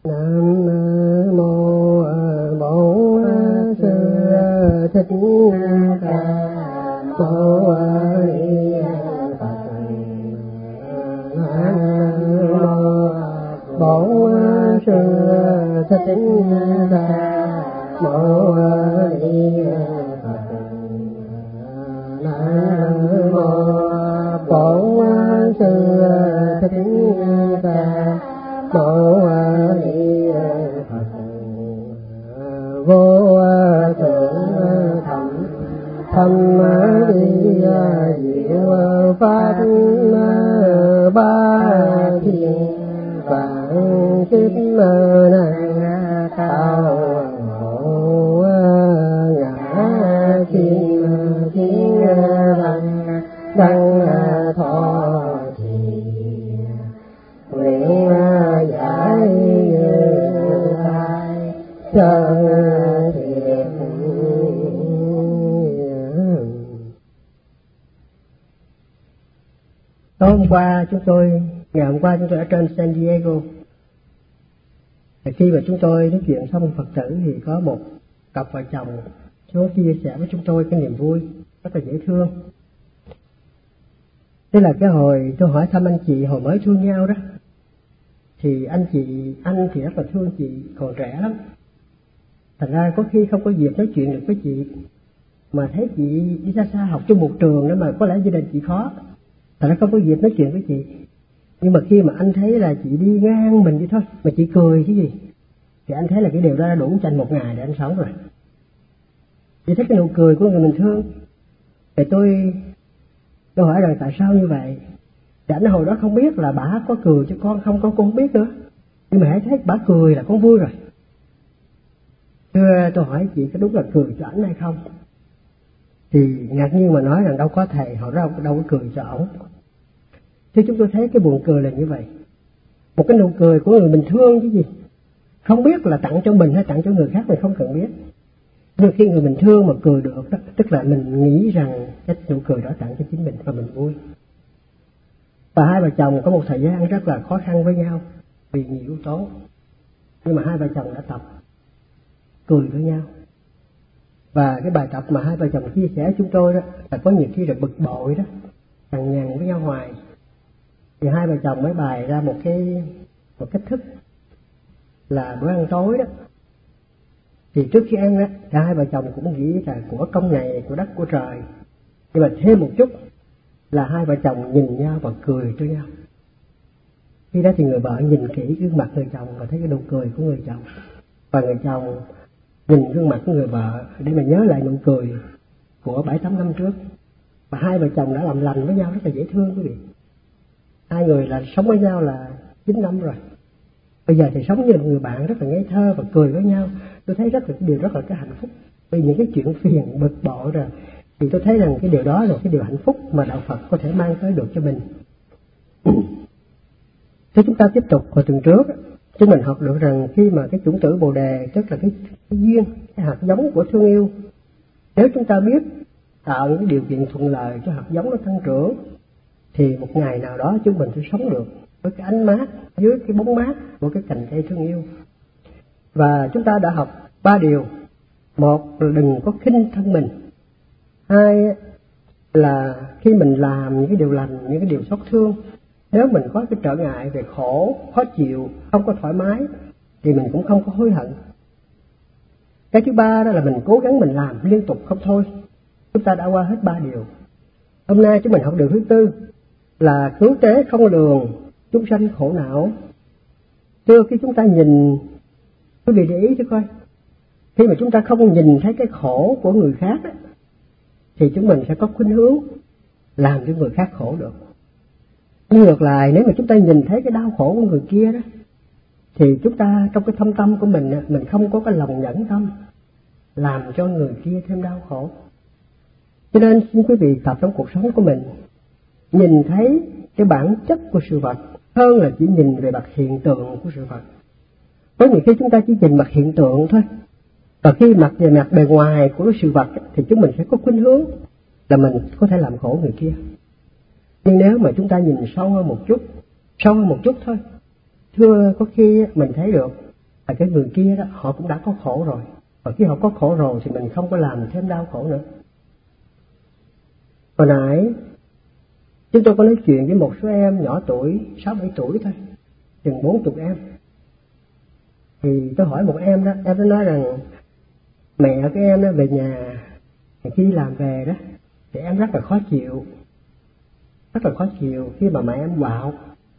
Nam mô Bổn Sư Thích Ca Mâu Ni Phật. Nam mô Bổn Sư Thích Ca Mâu Ni Phật. Nam mô Bổn Sư Thích Ca Mâu Ni Phật. Vô thượng thâm đi diệu pháp ba thiên vạn kiếp năng tạo hộ ngã kim thiên đăng thọ trì nguyện giải như lai chân thiện. Ngày hôm qua chúng tôi ở trên San Diego. Khi mà chúng tôi nói chuyện xong Phật tử thì có một cặp vợ chồng xuống chia sẻ với chúng tôi cái niềm vui rất là dễ thương. Thế là cái hồi tôi hỏi thăm anh chị hồi mới thương nhau đó, thì anh thì rất là thương chị, còn trẻ lắm. Thành ra có khi không có dịp nói chuyện được với chị, mà thấy chị đi xa xa học chung một trường đó mà có lẽ gia đình chị khó, thành ra không có dịp nói chuyện với chị. Nhưng mà khi mà anh thấy là chị đi ngang mình đi thôi mà chị cười chứ gì, thì anh thấy là cái điều đó đã đủ chành một ngày để anh sống rồi. Chị thấy cái nụ cười của người mình thương. Thì tôi hỏi rằng tại sao như vậy. Thì anh hồi đó không biết là bà có cười cho con không, con không biết nữa. Nhưng mà hãy thấy bà cười là con vui rồi. Thưa tôi hỏi chị có đúng là cười cho ảnh hay không? Thì ngạc nhiên mà nói rằng đâu có thầy họ đâu có cười cho ổng. Thì chúng tôi thấy cái buồn cười là như vậy. Một cái nụ cười của người mình thương chứ gì. Không biết là tặng cho mình hay tặng cho người khác mình không cần biết. Nhưng khi người mình thương mà cười được đó, tức là mình nghĩ rằng cái nụ cười đó tặng cho chính mình và mình vui. Và hai vợ chồng có một thời gian rất là khó khăn với nhau vì nhiều yếu tố. Nhưng mà hai vợ chồng đã tập cười với nhau. Và cái bài tập mà hai vợ chồng chia sẻ chúng tôi đó là có nhiều khi là bực bội đó, cằn nhằn với nhau hoài. Thì hai vợ chồng mới bày ra một cách thức là bữa ăn tối đó. Thì trước khi ăn á, cả hai vợ chồng cũng nghĩ là của công này, của đất của trời. Nhưng mà thêm một chút là hai vợ chồng nhìn nhau và cười cho nhau. Khi đó thì người vợ nhìn kỹ gương mặt người chồng và thấy cái nụ cười của người chồng. Và người chồng nhìn gương mặt của người vợ để mà nhớ lại nụ cười của 7-8 năm trước. Và hai vợ chồng đã làm lành với nhau rất là dễ thương quý vị. Hai người là sống với nhau là 9 năm rồi. Bây giờ thì sống như một người bạn rất là ngây thơ và cười với nhau. Tôi thấy rất là cái điều rất là cái hạnh phúc. Vì những cái chuyện phiền bực bội rồi thì tôi thấy rằng cái điều đó là cái điều hạnh phúc mà đạo Phật có thể mang tới được cho mình. Thế chúng ta tiếp tục hồi tuần trước, chúng mình học được rằng khi mà cái chủng tử Bồ Đề, tức là cái duyên, cái hạt giống của thương yêu, nếu chúng ta biết tạo những điều kiện thuận lợi cho hạt giống nó tăng trưởng, thì một ngày nào đó chúng mình sẽ sống được với cái ánh mát, dưới cái bóng mát của cái cành cây thương yêu. Và chúng ta đã học 3 điều. Một là đừng có khinh thân mình. Hai là khi mình làm những cái điều lành, những cái điều xót thương, nếu mình có cái trở ngại về khổ, khó chịu, không có thoải mái, thì mình cũng không có hối hận. Cái thứ ba đó là mình cố gắng mình làm liên tục không thôi. Chúng ta đã qua hết 3 điều. Hôm nay chúng mình học điều thứ 4 là cứu tế không lường, chúng sanh khổ não. Thưa, khi chúng ta nhìn, quý vị để ý cho coi, khi mà chúng ta không nhìn thấy cái khổ của người khác á, thì chúng mình sẽ có khuynh hướng làm cho người khác khổ được. Nhưng ngược lại, nếu mà chúng ta nhìn thấy cái đau khổ của người kia đó, thì chúng ta trong cái thâm tâm của mình không có cái lòng nhẫn tâm làm cho người kia thêm đau khổ. Cho nên xin quý vị tập trong cuộc sống của mình nhìn thấy cái bản chất của sự vật hơn là chỉ nhìn về mặt hiện tượng của sự vật. Có nhiều khi chúng ta chỉ nhìn mặt hiện tượng thôi, và khi mặt về mặt bề ngoài của cái sự vật thì chúng mình sẽ có khuynh hướng là mình có thể làm khổ người kia. Nhưng nếu mà chúng ta nhìn sâu hơn một chút thôi, thưa, có khi mình thấy được là cái người kia đó họ cũng đã có khổ rồi, và khi họ có khổ rồi thì mình không có làm thêm đau khổ nữa. Hồi nãy chúng tôi có nói chuyện với một số em nhỏ tuổi, 6-7 tuổi thôi, chừng 40 em. Thì tôi hỏi một em đó nói rằng mẹ cái em đó về nhà, khi đi làm về đó thì em rất là khó chịu khi mà mẹ em quạo.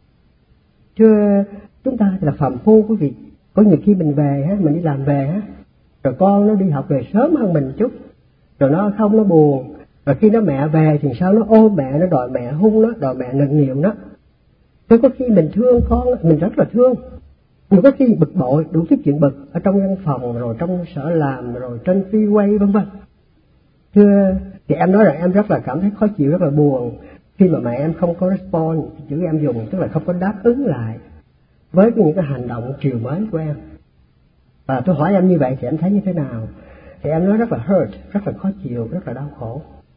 Thưa chúng ta là phàm phu quý vị, có nhiều khi mình về ha, mình đi làm về ha, rồi con nó đi học về sớm hơn mình chút, rồi nó không, nó buồn, rồi khi nó mẹ về thì sao nó ôm mẹ, nó đòi mẹ hung nó, đòi mẹ nựng nịu nó. Tôi có khi mình thương con, mình rất là thương, nhưng có khi bực bội, đủ thứ chuyện bực ở trong văn phòng, rồi trong sở làm, rồi trên freeway vân vân. Thưa thì em nói rằng em rất là cảm thấy khó chịu, rất là buồn khi mà mẹ em không có respond, chữ em dùng tức là không có đáp ứng lại với những cái hành động triều mến của em. Và tôi hỏi em như vậy thì em thấy như thế nào? Thì em nói rất là hurt, rất là khó chịu, rất là đau khổ.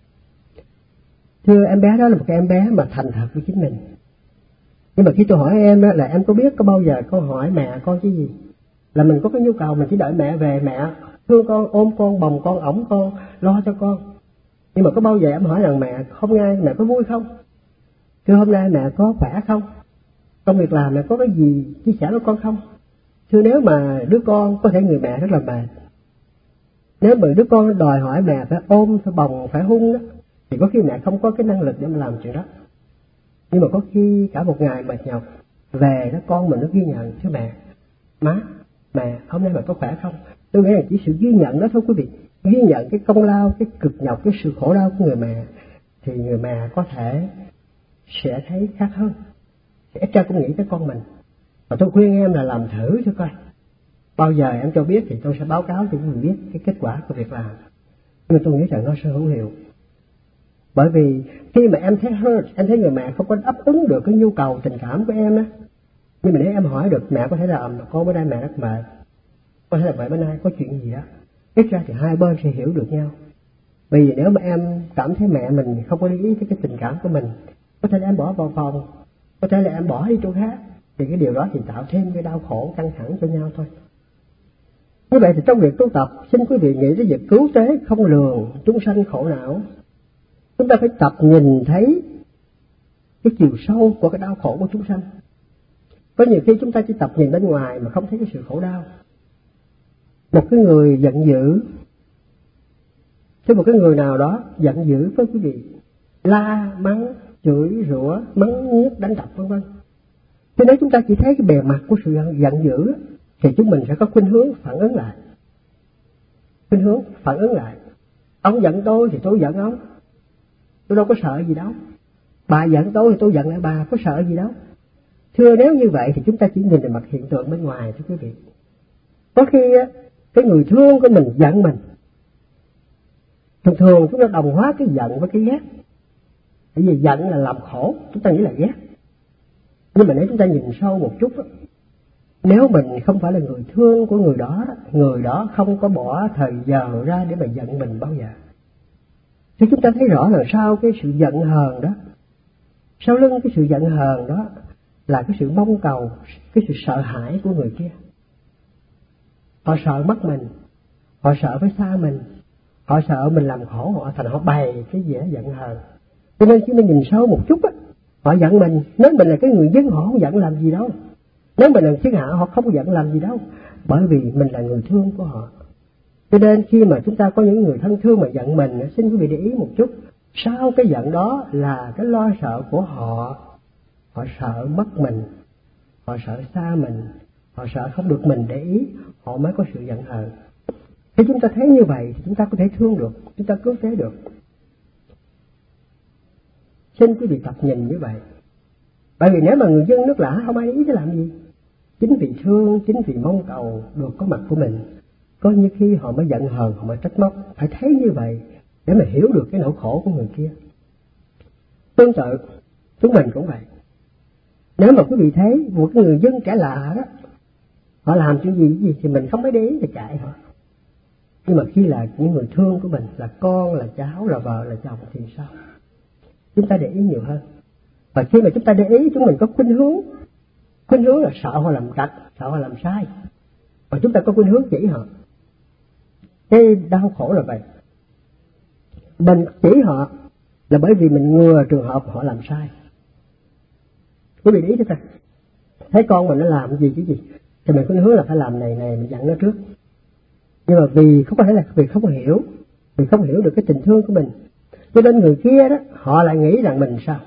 Thưa em bé đó là một cái em bé mà thành thật với chính mình. Nhưng mà khi tôi hỏi em đó là em có biết có bao giờ con hỏi mẹ con cái gì? Là mình có cái nhu cầu mình chỉ đợi mẹ về, mẹ thương con, ôm con, bồng con, ẵm con, lo cho con. Nhưng mà có bao giờ em hỏi rằng mẹ hôm nay mẹ có vui không? Thưa hôm nay mẹ có khỏe không? Công việc làm mẹ có cái gì chia sẻ với con không? Thưa nếu mà đứa con có thể người mẹ rất là mệt, nếu mà đứa con đòi hỏi mẹ phải ôm, phải bồng, phải hung đó, thì có khi mẹ không có cái năng lực để mà làm chuyện đó. Nhưng mà có khi cả một ngày mệt nhọc về đó, con mình nó ghi nhận: thưa mẹ, má, mẹ hôm nay mẹ có khỏe không? Tôi nghĩ là chỉ sự ghi nhận đó thôi quý vị, ghi nhận cái công lao, cái cực nhọc, cái sự khổ đau của người mẹ, thì người mẹ có thể sẽ thấy khác hơn, sẽ ít ra cũng nghĩ tới con mình. Và tôi khuyên em là làm thử cho coi, bao giờ em cho biết thì tôi sẽ báo cáo cho mình biết cái kết quả của việc làm. Nhưng tôi nghĩ rằng nó sẽ hữu hiệu. Bởi vì khi mà em thấy hurt, em thấy người mẹ không có đáp ứng được cái nhu cầu tình cảm của em á, nhưng mà nếu em hỏi được mẹ có thể làm, con bữa nay mẹ rất mệt, có thể là mẹ bữa nay có chuyện gì đó, ít ra thì hai bên sẽ hiểu được nhau. Vì nếu mà em cảm thấy mẹ mình không có để ý tới cái tình cảm của mình, có thể là em bỏ vào phòng, có thể là em bỏ đi chỗ khác, thì cái điều đó thì tạo thêm cái đau khổ căng thẳng cho nhau thôi. Như vậy thì trong việc tu tập, xin quý vị nghĩ đến việc cứu tế không lường chúng sanh khổ não. Chúng ta phải tập nhìn thấy cái chiều sâu của cái đau khổ của chúng sanh. Có nhiều khi chúng ta chỉ tập nhìn bên ngoài mà không thấy cái sự khổ đau. Một cái người giận dữ, một cái người nào đó giận dữ với quý vị, la, mắng, chửi, rủa, mắng nhiếc, đánh đập vân vân. Cho nên chúng ta chỉ thấy cái bề mặt của sự giận dữ thì chúng mình sẽ có khuynh hướng phản ứng lại. Ông giận tôi thì tôi giận ông, tôi đâu có sợ gì đâu. Bà giận tôi thì tôi giận lại bà, có sợ gì đâu. Thưa nếu như vậy thì chúng ta chỉ nhìn về mặt hiện tượng bên ngoài thưa quý vị. Có khi cái người thương của mình giận mình, thường chúng ta đồng hóa cái giận với cái ghét. Bởi vì giận là làm khổ, chúng ta nghĩ là ghét. Nhưng mà nếu chúng ta nhìn sâu một chút, nếu mình không phải là người thương của người đó không có bỏ thời giờ ra để mà giận mình bao giờ. Thì chúng ta thấy rõ là sau cái sự giận hờn đó, sau lưng cái sự giận hờn đó là cái sự mong cầu, cái sự sợ hãi của người kia. Họ sợ mất mình, họ sợ phải xa mình, họ sợ mình làm khổ họ, thành họ bày cái vẻ giận hờn. Cho nên khi mình nhìn sâu một chút họ giận mình, nếu mình là cái người dân họ không giận làm gì đâu. Nếu mình là thiên hạ họ không giận làm gì đâu, bởi vì mình là người thương của họ. Cho nên khi mà chúng ta có những người thân thương mà giận mình, xin quý vị để ý một chút, sau cái giận đó là cái lo sợ của họ. Họ sợ mất mình, họ sợ xa mình, họ sợ không được mình để ý, họ mới có sự giận hờn. Khi chúng ta thấy như vậy thì chúng ta có thể thương được, chúng ta cứu tế được. Xin quý vị tập nhìn như vậy. Bởi vì nếu mà người dân nước lã không ai để ý tới làm gì, chính vì thương, chính vì mong cầu được có mặt của mình, có như khi họ mới giận hờn, họ mới trách móc. Phải thấy như vậy để mà hiểu được cái nỗi khổ của người kia. Tương tự chúng mình cũng vậy. Nếu mà quý vị thấy một cái người dân kẻ lạ đó, họ làm chuyện gì thì mình không phải để ý thì kệ họ. Nhưng mà khi là những người thương của mình, là con, là cháu, là vợ, là chồng thì sao? Chúng ta để ý nhiều hơn. Và khi mà chúng ta để ý, chúng mình có khuynh hướng là sợ họ làm trật, sợ họ làm sai. mà chúng ta có khuynh hướng chỉ họ. Cái đau khổ là vậy. Mình chỉ họ là bởi vì mình ngừa trường hợp họ làm sai. Quý vị ý cho ta, thấy con mình nó làm gì chứ gì thì mình khuynh hướng là phải làm này mình dặn nó trước. Nhưng mà vì không có thể là vì không hiểu, vì không hiểu được cái tình thương của mình, cho nên người kia đó họ lại nghĩ rằng mình sao.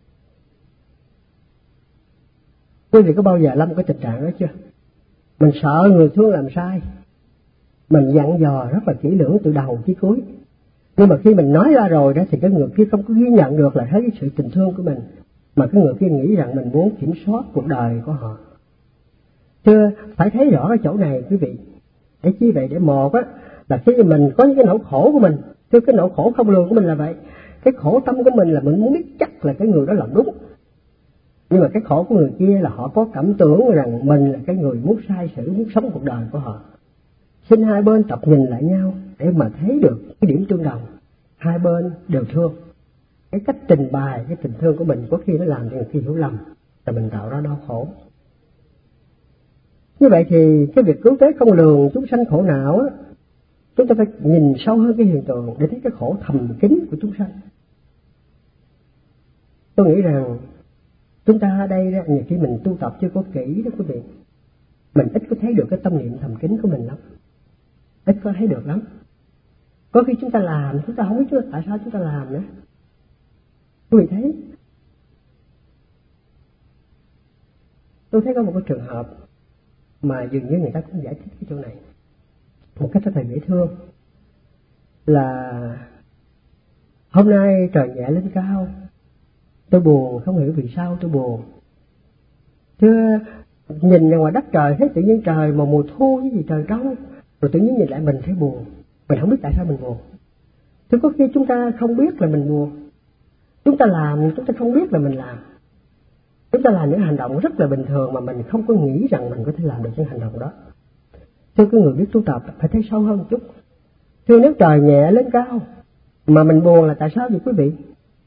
Quý vị có bao giờ lâm cái tình trạng đó chưa? Mình sợ người thương làm sai, mình dặn dò rất là kỹ lưỡng từ đầu chí cuối, nhưng mà khi mình nói ra rồi đó thì cái người kia không có ghi nhận được là thấy cái sự tình thương của mình, mà cái người kia nghĩ rằng mình muốn kiểm soát cuộc đời của họ. Chưa phải thấy rõ cái chỗ này quý vị. Để chi vậy? Để một á là khi mình có những cái nỗi khổ của mình, chứ cái nỗi khổ không lường của mình là vậy. Cái khổ tâm của mình là mình muốn biết chắc là cái người đó làm đúng. Nhưng mà cái khổ của người kia là họ có cảm tưởng rằng mình là cái người muốn sai sử, muốn sống cuộc đời của họ. Xin hai bên tập nhìn lại nhau để mà thấy được cái điểm tương đồng. Hai bên đều thương. Cái cách trình bày cái tình thương của mình có khi nó làm cho người kia hiểu lầm, là mình tạo ra đau khổ. Như vậy thì cái việc cứu tế không lường chúng sanh khổ não á, chúng ta phải nhìn sâu hơn cái hiện tượng để thấy cái khổ thầm kín của chúng sanh. Tôi nghĩ rằng chúng ta ở đây đó, nhiều khi mình tu tập chưa có kỹ đó quý vị, mình ít có thấy được cái tâm niệm thầm kín của mình lắm, ít có thấy được lắm. Có khi chúng ta làm chúng ta không biết tại sao chúng ta làm nữa. Quý vị thấy, tôi thấy có một cái trường hợp mà dường như người ta cũng giải thích cái chỗ này một cách rất là dễ thương, là hôm nay trời nhẹ lên cao, tôi buồn, không hiểu vì sao tôi buồn. Thưa, nhìn ra ngoài đất trời thấy tự nhiên trời mà mùa thu cái gì trời trong, rồi tự nhiên nhìn lại mình thấy buồn, mình không biết tại sao mình buồn. Thưa, có khi chúng ta không biết là mình buồn, chúng ta làm chúng ta không biết là mình làm, chúng ta làm những hành động rất là bình thường mà mình không có nghĩ rằng mình có thể làm được những hành động đó. Thưa, cái người biết tu tập phải thấy sâu hơn một chút. Thưa, nếu trời nhẹ lên cao mà mình buồn là tại sao vậy quý vị?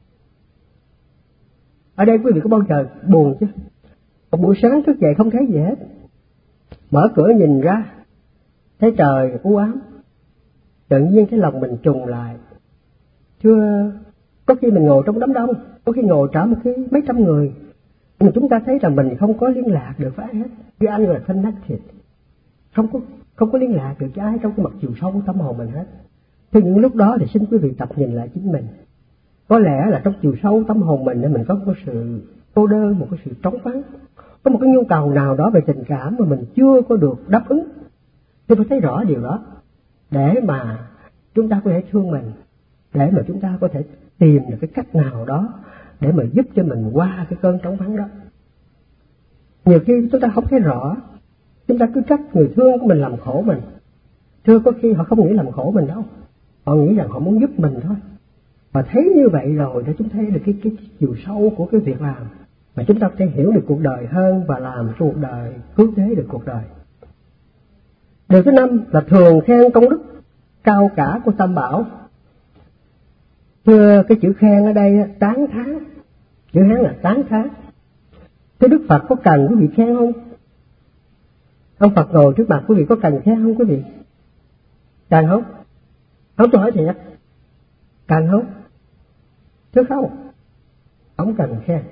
Ở đây quý vị có bao giờ buồn chứ? Một buổi sáng thức dậy không thấy gì hết, mở cửa nhìn ra thấy trời u ám, tự nhiên cái lòng mình trùng lại. Thưa, có khi mình ngồi trong đám đông, có khi ngồi trả một cái mấy trăm người, nhưng mà chúng ta thấy rằng mình không có liên lạc được với ai hết. Như anh là thân nát thịt, không có liên lạc được với ai trong cái mặt chiều sâu của tâm hồn mình hết. Thì những lúc đó thì xin quý vị tập nhìn lại chính mình. Có lẽ là trong chiều sâu tâm hồn mình mình có một sự cô đơn, một cái sự trống vắng, có một cái nhu cầu nào đó về tình cảm mà mình chưa có được đáp ứng. Tôi phải thấy rõ điều đó để mà chúng ta có thể thương mình, để mà chúng ta có thể tìm được cái cách nào đó để mà giúp cho mình qua cái cơn trống vắng đó. Nhiều khi chúng ta không thấy rõ, chúng ta cứ trách người thương của mình làm khổ mình. Thưa, có khi họ không nghĩ làm khổ mình đâu, họ nghĩ rằng họ muốn giúp mình thôi. Và thấy như vậy rồi để chúng ta thấy được cái chiều sâu của cái việc làm, mà chúng ta có thể hiểu được cuộc đời hơn và làm cho cuộc đời cứu thế được cuộc đời. Điều thứ 5 là thường khen công đức cao cả của Tam Bảo. Thưa, cái chữ khen ở đây tán thán, chữ Hán là tán thán. Thế Đức Phật có cần quý vị khen không? Ông Phật ngồi trước mặt quý vị có cần khen không quý vị? Cần không? Không, tôi hỏi thiệt, cần không? Chứ không cần khen.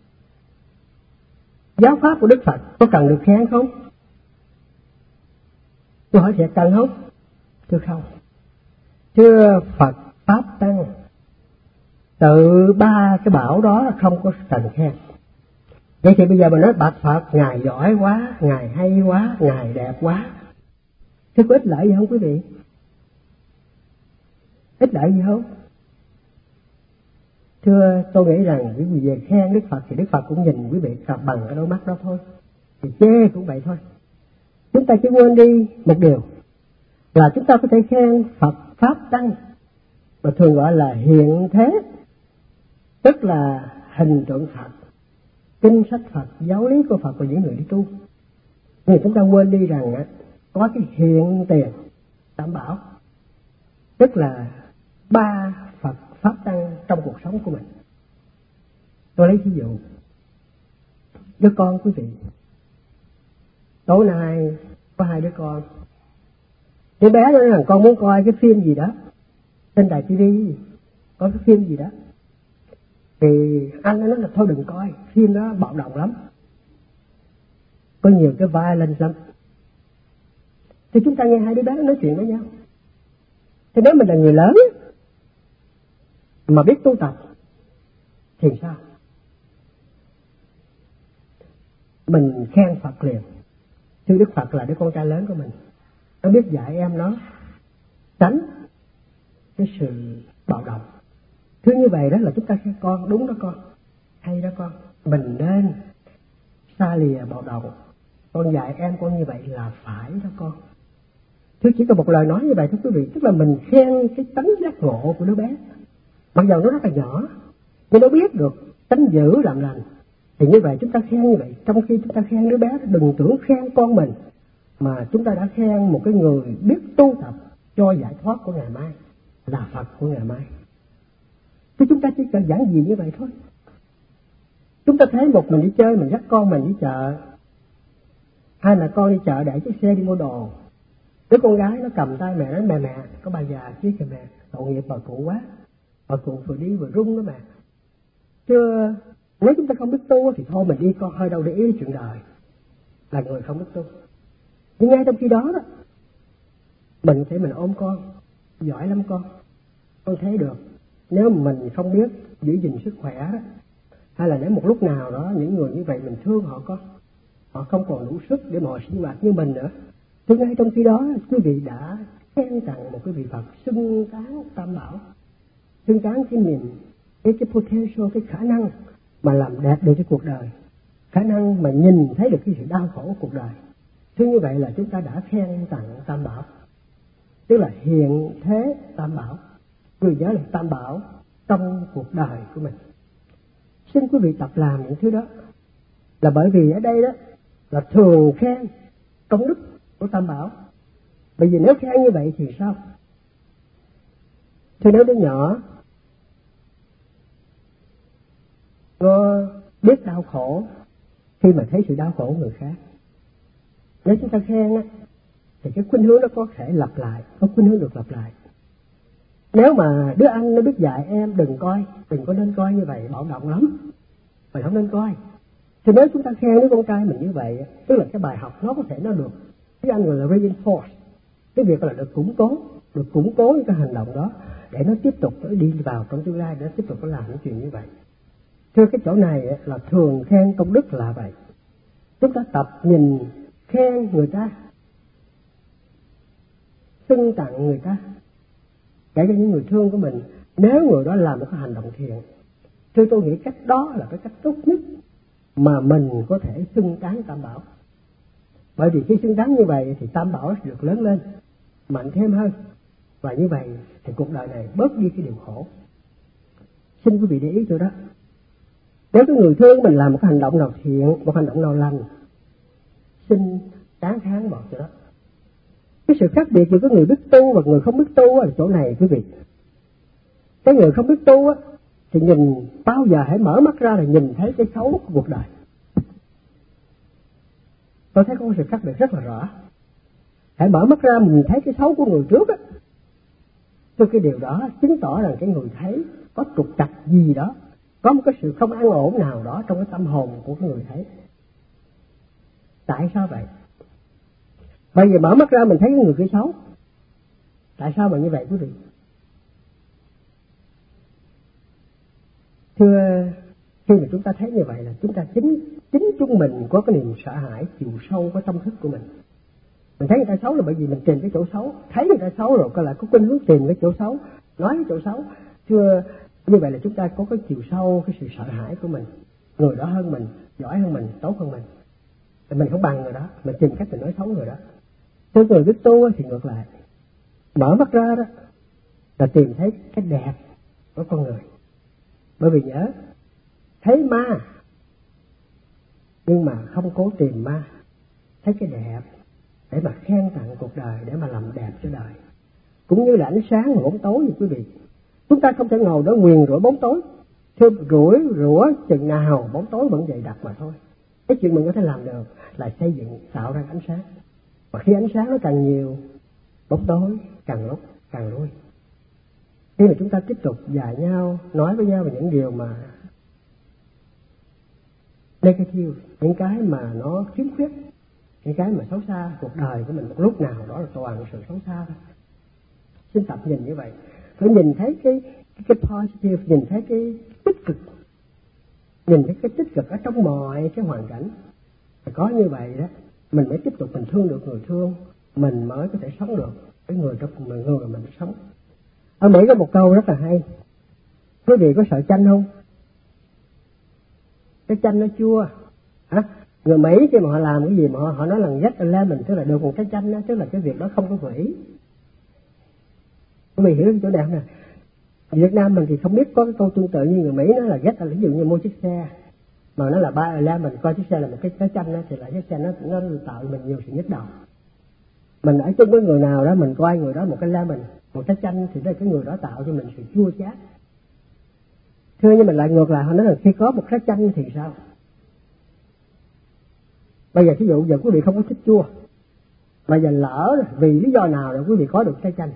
Giáo pháp của Đức Phật có cần được khen không? Tôi hỏi thiệt, cần không? Thưa không. Thưa, Phật Pháp Tăng tự ba cái bảo đó không có cần khen. Vậy thì bây giờ mình nói bạch Phật, Ngài giỏi quá, Ngài hay quá, Ngài đẹp quá, thế có ích lợi gì không quý vị? Ích lợi gì không? Thưa, tôi nghĩ rằng quý vị về khen Đức Phật thì Đức Phật cũng nhìn quý vị bằng cái đôi mắt đó thôi, thì chê cũng vậy thôi. Chúng ta chỉ quên đi một điều là chúng ta có thể khen Phật Pháp Tăng, mà thường gọi là hiện thế, tức là hình tượng Phật, kinh sách Phật, giáo lý của Phật và những người đi tu. Nhưng chúng ta quên đi rằng có cái hiện tiền Tam Bảo, tức là ba Phật Pháp Tăng trong cuộc sống của mình. Tôi lấy ví dụ, đứa con quý vị tối nay có 2 đứa con. Đứa bé nó nói rằng con muốn coi cái phim gì đó trên đài tivi, có cái phim gì đó. Thì anh nó nói là thôi đừng coi, phim đó bạo động lắm, có nhiều cái violence lắm. Thì chúng ta nghe 2 đứa bé nói chuyện với nhau. Thì nếu mình là người lớn mà biết tu tập thì sao? Mình khen Phật liền. Thưa Đức Phật là đứa con trai lớn của mình, nó biết dạy em nó tránh cái sự bạo động. Thứ như vậy đó là chúng ta khen con, đúng đó con, hay đó con, mình nên xa lìa bạo động. Con dạy em con như vậy là phải đó con. Thứ chỉ có một lời nói như vậy thưa quý vị, tức là mình khen cái tánh giác ngộ của đứa bé. Mặc dù nó rất là nhỏ, nhưng nó biết được tánh dữ làm lành. Thì như vậy chúng ta khen như vậy, trong khi chúng ta khen đứa bé, đừng tưởng khen con mình, mà chúng ta đã khen một cái người biết tu tập cho giải thoát của ngày mai, là Phật của ngày mai. Thì chúng ta chỉ cần giản dị như vậy thôi. Chúng ta thấy một mình đi chơi, mình dắt con mình đi chợ, hay là con đi chợ để chiếc xe đi mua đồ, đứa con gái nó cầm tay mẹ nói mẹ có bà già chứ kìa mẹ, tội nghiệp bà cụ quá, bà cụ vừa đi vừa rung đó mẹ. Chứ nếu chúng ta không biết tu thì thôi mình đi con, hơi đâu để ý chuyện đời, là người không biết tu. Nhưng ngay trong khi đó đó, mình phải mình ôm con, giỏi lắm con thấy được. Nếu mình không biết giữ gìn sức khỏe đó, hay là nếu một lúc nào đó những người như vậy mình thương họ con, họ không còn đủ sức để mà họ sinh hoạt như mình nữa, thì ngay trong khi đó quý vị đã khen tặng một cái vị Phật xưng tán tam bảo, xưng tán cái niềm, cái potential, cái khả năng mà làm đẹp được cái cuộc đời, khả năng mà nhìn thấy được cái sự đau khổ của cuộc đời. Thế như vậy là chúng ta đã khen tặng tam bảo, tức là hiện thế tam bảo. Quý vị nhớ là tam bảo trong cuộc đời của mình. Xin quý vị tập làm những thứ đó, là bởi vì ở đây đó là thường khen công đức của tam bảo. Bởi vì nếu khen như vậy thì sao? Thì nếu đứa nhỏ nó biết đau khổ khi mà thấy sự đau khổ của người khác, nếu chúng ta khen á, thì cái khuynh hướng nó có thể lặp lại, có khuynh hướng được lặp lại. Nếu mà đứa anh nó biết dạy em đừng coi, đừng có nên coi như vậy, bạo động lắm, mày không nên coi. Thì nếu chúng ta khen đứa con trai mình như vậy, tức là cái bài học nó có thể nó được, cái anh gọi là reinforce, cái việc là được củng cố những cái hành động đó để nó tiếp tục đi vào trong tương lai, để nó tiếp tục có làm những chuyện như vậy. Thưa cái chỗ này là thường khen công đức là vậy. Chúng ta tập nhìn khen người ta, xưng tặng người ta, kể cả những người thương của mình, nếu người đó làm một cái hành động thiện. Thưa tôi nghĩ cách đó là cái cách tốt nhất mà mình có thể xưng tán tam bảo. Bởi vì khi xưng tán như vậy thì tam bảo được lớn lên, mạnh thêm hơn. Và như vậy thì cuộc đời này bớt đi cái điều khổ. Xin quý vị để ý chỗ đó. Nếu cái người thương mình làm một cái hành động nào thiện, một hành động nào lành, xin tán thán vào chỗ đó. Cái sự khác biệt giữa cái người biết tu và người không biết tu là chỗ này quý vị. Cái người không biết tu á thì nhìn bao giờ hãy mở mắt ra là nhìn thấy cái xấu của cuộc đời. Tôi thấy có sự khác biệt rất là rõ. Hãy mở mắt ra mình thấy cái xấu của người trước á, thì cái điều đó chứng tỏ rằng cái người thấy có trục trặc gì đó, có một cái sự không an ổn nào đó trong cái tâm hồn của cái người thấy. Tại sao vậy? Bây giờ mở mắt ra mình thấy cái người kia xấu. Tại sao mà như vậy quý vị? Thưa, khi mà chúng ta thấy như vậy là chúng ta chính chúng mình có cái niềm sợ hãi chiều sâu của tâm thức của mình. Mình thấy người ta xấu là bởi vì mình tìm cái chỗ xấu, thấy người ta xấu rồi coi lại có khuynh hướng tìm cái chỗ xấu, nói cái chỗ xấu. Thưa, như vậy là chúng ta có cái chiều sâu, cái sự sợ hãi của mình. Người đó hơn mình, giỏi hơn mình, tốt hơn mình. Mình không bằng người đó, mình tìm cách mình nói xấu người đó. Thưa người biết tu thì ngược lại, mở mắt ra đó là tìm thấy cái đẹp của con người. Bởi vì nhớ, thấy ma nhưng mà không cố tìm ma, thấy cái đẹp để mà khen tặng cuộc đời, để mà làm đẹp cho đời. Cũng như là ánh sáng và bóng tối như quý vị. Chúng ta không thể ngồi đó nguyền rủa bóng tối, rủa chừng nào bóng tối vẫn dày đặc mà thôi. Cái chuyện mình có thể làm được là xây dựng, tạo ra ánh sáng. Và khi ánh sáng nó càng nhiều, bóng tối càng lúc càng lui. Khi mà chúng ta tiếp tục dạy nhau, nói với nhau về những điều mà negative, những cái mà nó khiếm khuyết, những cái mà xấu xa, cuộc đời của mình một lúc nào đó là toàn sự xấu xa thôi. Xin tập nhìn như vậy, phải nhìn thấy cái positive, nhìn thấy cái tích cực, nhìn thấy cái tích cực ở trong mọi cái hoàn cảnh. Và có như vậy đó, mình mới tiếp tục mình thương được người thương, mình mới có thể sống được cái người trong người mà mình sống. Ở Mỹ có một câu rất là hay. Quý vị có sợ chanh không? Cái chanh nó chua. Hả? Người Mỹ khi mà họ làm cái gì mà họ nói là get a lemon, tức là được một cái chanh đó, tức là cái việc đó không có quỷ. Quý vị hiểu cái chỗ nào nè? Việt Nam mình thì không biết có cái câu tương tự như người Mỹ, nó là get a, ví dụ như mua chiếc xe mà nó là buy a lemon, coi chiếc xe là một cái chanh đó, thì là chiếc xe nó tạo mình nhiều sự nhức đầu. Mình ở chung với người nào đó, mình coi người đó một cái lemon, một cái chanh, thì đây cái người đó tạo cho mình sự chua chát. Thưa, nhưng mình lại ngược lại, họ nói là khi có một cái chanh thì sao? Bây giờ ví dụ giờ quý vị không có thích chua, bây giờ lỡ vì lý do nào là quý vị có được cái chanh,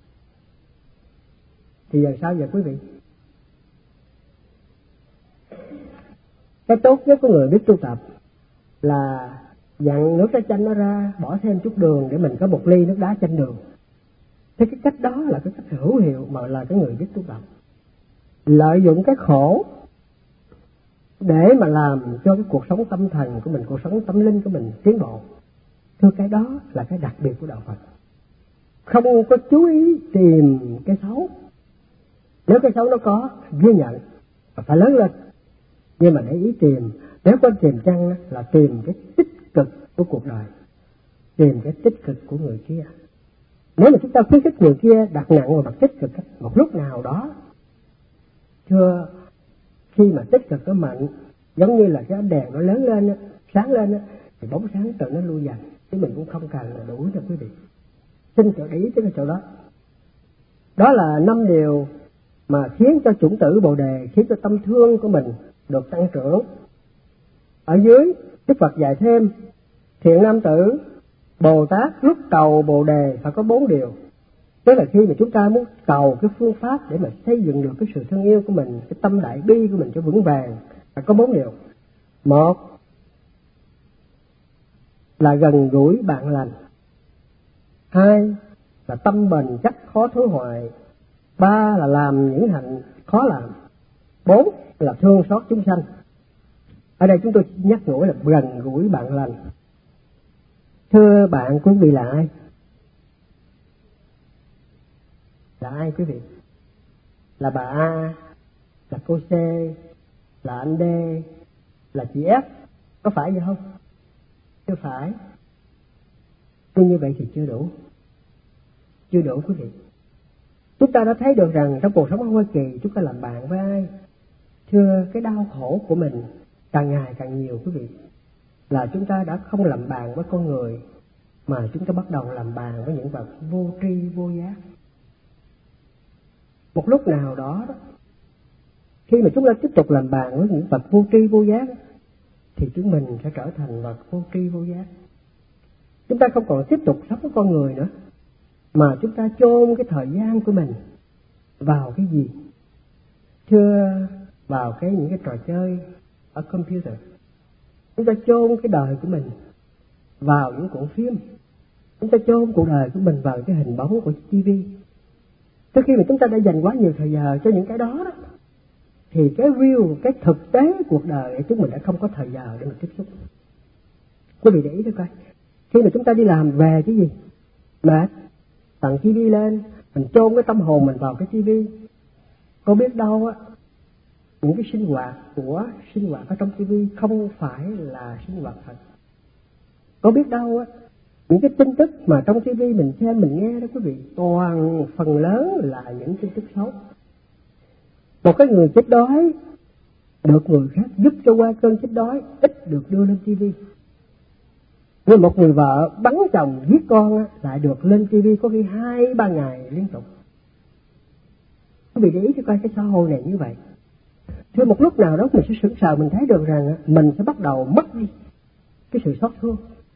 thì giờ sao giờ quý vị? Cái tốt nhất của người biết tu tập là dặn nước trái chanh nó ra, bỏ thêm chút đường để mình có một ly nước đá chanh đường. Thế cái cách đó là cái cách hữu hiệu mà là cái người biết tu tập. Lợi dụng cái khổ để mà làm cho cái cuộc sống tâm thần của mình, cuộc sống tâm linh của mình tiến bộ. Thưa, cái đó là cái đặc biệt của đạo Phật. Không có chú ý tìm cái xấu. Nếu cái xấu nó có, ghi nhận và phải lớn lên. Nhưng mà để ý tìm, nếu có tìm chăng là tìm cái tích cực của cuộc đời, tìm cái tích cực của người kia. Nếu mà chúng ta khuyến khích người kia đặt nặng vào mặt tích cực một lúc nào đó, thưa, khi mà tích cực nó mạnh, giống như là cái ánh đèn nó lớn lên, sáng lên, thì bóng sáng tự nó lui dần, chứ mình cũng không cần là đủ cho quý vị. Xin cho để ý tới cái chỗ đó. Đó là 5 điều mà khiến cho chủng tử Bồ Đề, khiến cho tâm thương của mình được tăng trưởng. Ở dưới, Đức Phật dạy thêm, thiện nam tử, Bồ Tát lúc cầu Bồ Đề phải có 4 điều. Tức là khi mà chúng ta muốn cầu cái phương pháp để mà xây dựng được cái sự thương yêu của mình, cái tâm đại bi của mình cho vững vàng, phải có 4 điều. 1 là gần gũi bạn lành. 2 là tâm bền chắc khó thối hoại. 3 là làm những hạnh khó làm. 4 là thương xót chúng sanh. Ở đây chúng tôi nhắc nhủ là gần gũi bạn lành. Thưa bạn, quý vị là ai? Là ai quý vị? Là bà A, là cô C, là anh D, là chị F, có phải vậy không? Chưa phải. Nhưng như vậy thì chưa đủ. Chưa đủ quý vị. Chúng ta đã thấy được rằng trong cuộc sống ở Hoa Kỳ chúng ta làm bạn với ai? Thưa, cái đau khổ của mình càng ngày càng nhiều quý vị, là chúng ta đã không làm bạn với con người, mà chúng ta bắt đầu làm bạn với những vật vô tri vô giác. Một lúc nào đó, khi mà chúng ta tiếp tục làm bạn với những vật vô tri vô giác, thì chúng mình sẽ trở thành vật vô tri vô giác. Chúng ta không còn tiếp tục sống với con người nữa, mà chúng ta chôn cái thời gian của mình vào cái gì? Thưa, vào những cái trò chơi ở computer. Chúng ta chôn cái đời của mình vào những cuộn phim. Chúng ta chôn cuộc đời của mình vào cái hình bóng của TV. Tới khi mà chúng ta đã dành quá nhiều thời giờ cho những cái đó, thì cái real, cái thực tế cuộc đời chúng mình đã không có thời giờ để mà tiếp xúc. Quý vị để ý thôi coi. Khi mà chúng ta đi làm về cái gì? Mệt, tặng TV lên, mình chôn cái tâm hồn mình vào cái TV. Có biết đâu á, những cái sinh hoạt ở trong TV không phải là sinh hoạt thật. Có biết đâu á, những cái tin tức mà trong TV mình xem mình nghe đó quý vị, toàn phần lớn là những tin tức xấu. Một cái người chết đói được người khác giúp cho qua cơn chết đói, ít được đưa lên TV. Nhưng một người vợ bắn chồng giết con lại được lên TV có khi 2-3 ngày liên tục. Quý vị để ý cho coi cái xã hội này như vậy. Thì một lúc nào đó mình sẽ sững sờ, mình thấy được rằng mình sẽ bắt đầu mất đi cái sự xót thương.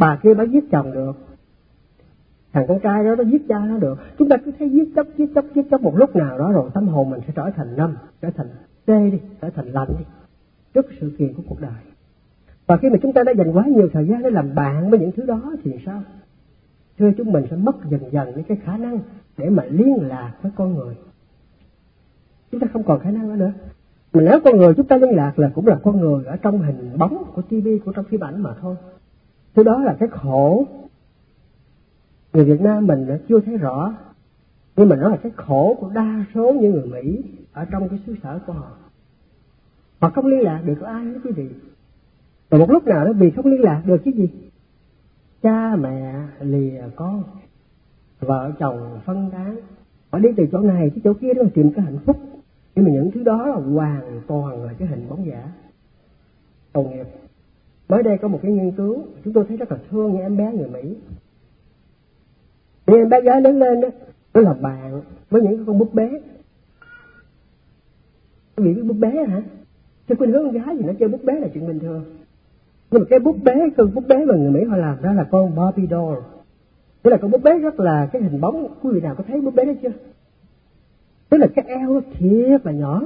bà kia bà giết chồng được, thằng con trai đó nó giết cha nó được. Chúng ta cứ thấy giết chóc một lúc nào đó rồi tâm hồn mình sẽ trở thành năm, trở thành tê đi, trở thành lạnh đi trước sự kiện của cuộc đời. Và khi mà chúng ta đã dành quá nhiều thời gian để làm bạn với những thứ đó thì sao? Thưa, chúng mình sẽ mất dần dần những cái khả năng để mà liên lạc với con người. Chúng ta không còn khả năng đó nữa. Mà nếu con người chúng ta liên lạc là cũng là con người ở trong hình bóng của tivi, của trong phim ảnh mà thôi. Thứ đó là cái khổ người Việt Nam mình đã chưa thấy rõ, nhưng mà nó là cái khổ của đa số những người Mỹ ở trong cái xứ sở của họ. Họ không liên lạc được với ai hết quý vị. Và một lúc nào đó vì không liên lạc được cái gì, cha mẹ lìa con, vợ chồng phân tán, họ đi từ chỗ này tới chỗ kia để tìm cái hạnh phúc. Nhưng mà những thứ đó là hoàn toàn là cái hình bóng giả. Tội nghiệp. Mới đây có một cái nghiên cứu, chúng tôi thấy rất là thương những em bé người Mỹ. Những em bé gái lớn lên đó, nó là bạn với những con búp bê. Quý vị biết búp bê hả? Trên khuynh hướng con gái thì nó chơi búp bê là chuyện bình thường. Nhưng mà cái búp bê mà người Mỹ họ làm ra là con Barbie doll. Tức là con búp bê rất là cái hình bóng. Quý vị nào có thấy búp bê đó chưa? Tức là cái eo nó thiệt là nhỏ.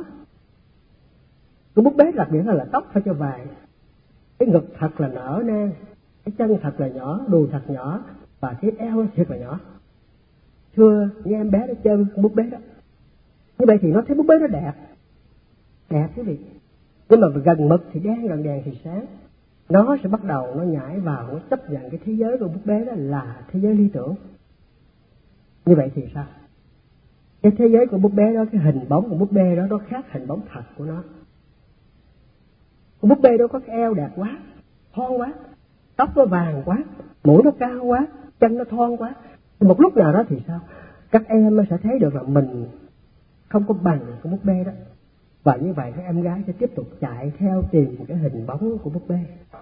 Con búp bê đặc biệt là tóc phải cho dài, cái ngực thật là nở nang, cái chân thật là nhỏ, đùi thật nhỏ, và cái eo nó thiệt là nhỏ. Thưa, những em bé nó chơi con búp bê đó, như vậy thì nó thấy búp bê nó đẹp quý vị. Nhưng mà gần mực thì đen, gần đèn thì sáng. Nó sẽ bắt đầu nó nhảy vào, nó chấp nhận cái thế giới của búp bê đó là thế giới lý tưởng. Như vậy thì sao? Cái thế giới của búp bê đó, cái hình bóng của búp bê đó nó khác hình bóng thật của nó. Con búp bê đó có cái eo đẹp quá, thon quá, tóc nó vàng quá, mũi nó cao quá, chân nó thon quá. Một lúc nào đó thì sao? Các em sẽ thấy được là mình không có bằng con búp bê đó. Và như vậy các em gái sẽ tiếp tục chạy theo tìm cái hình bóng của búp bê.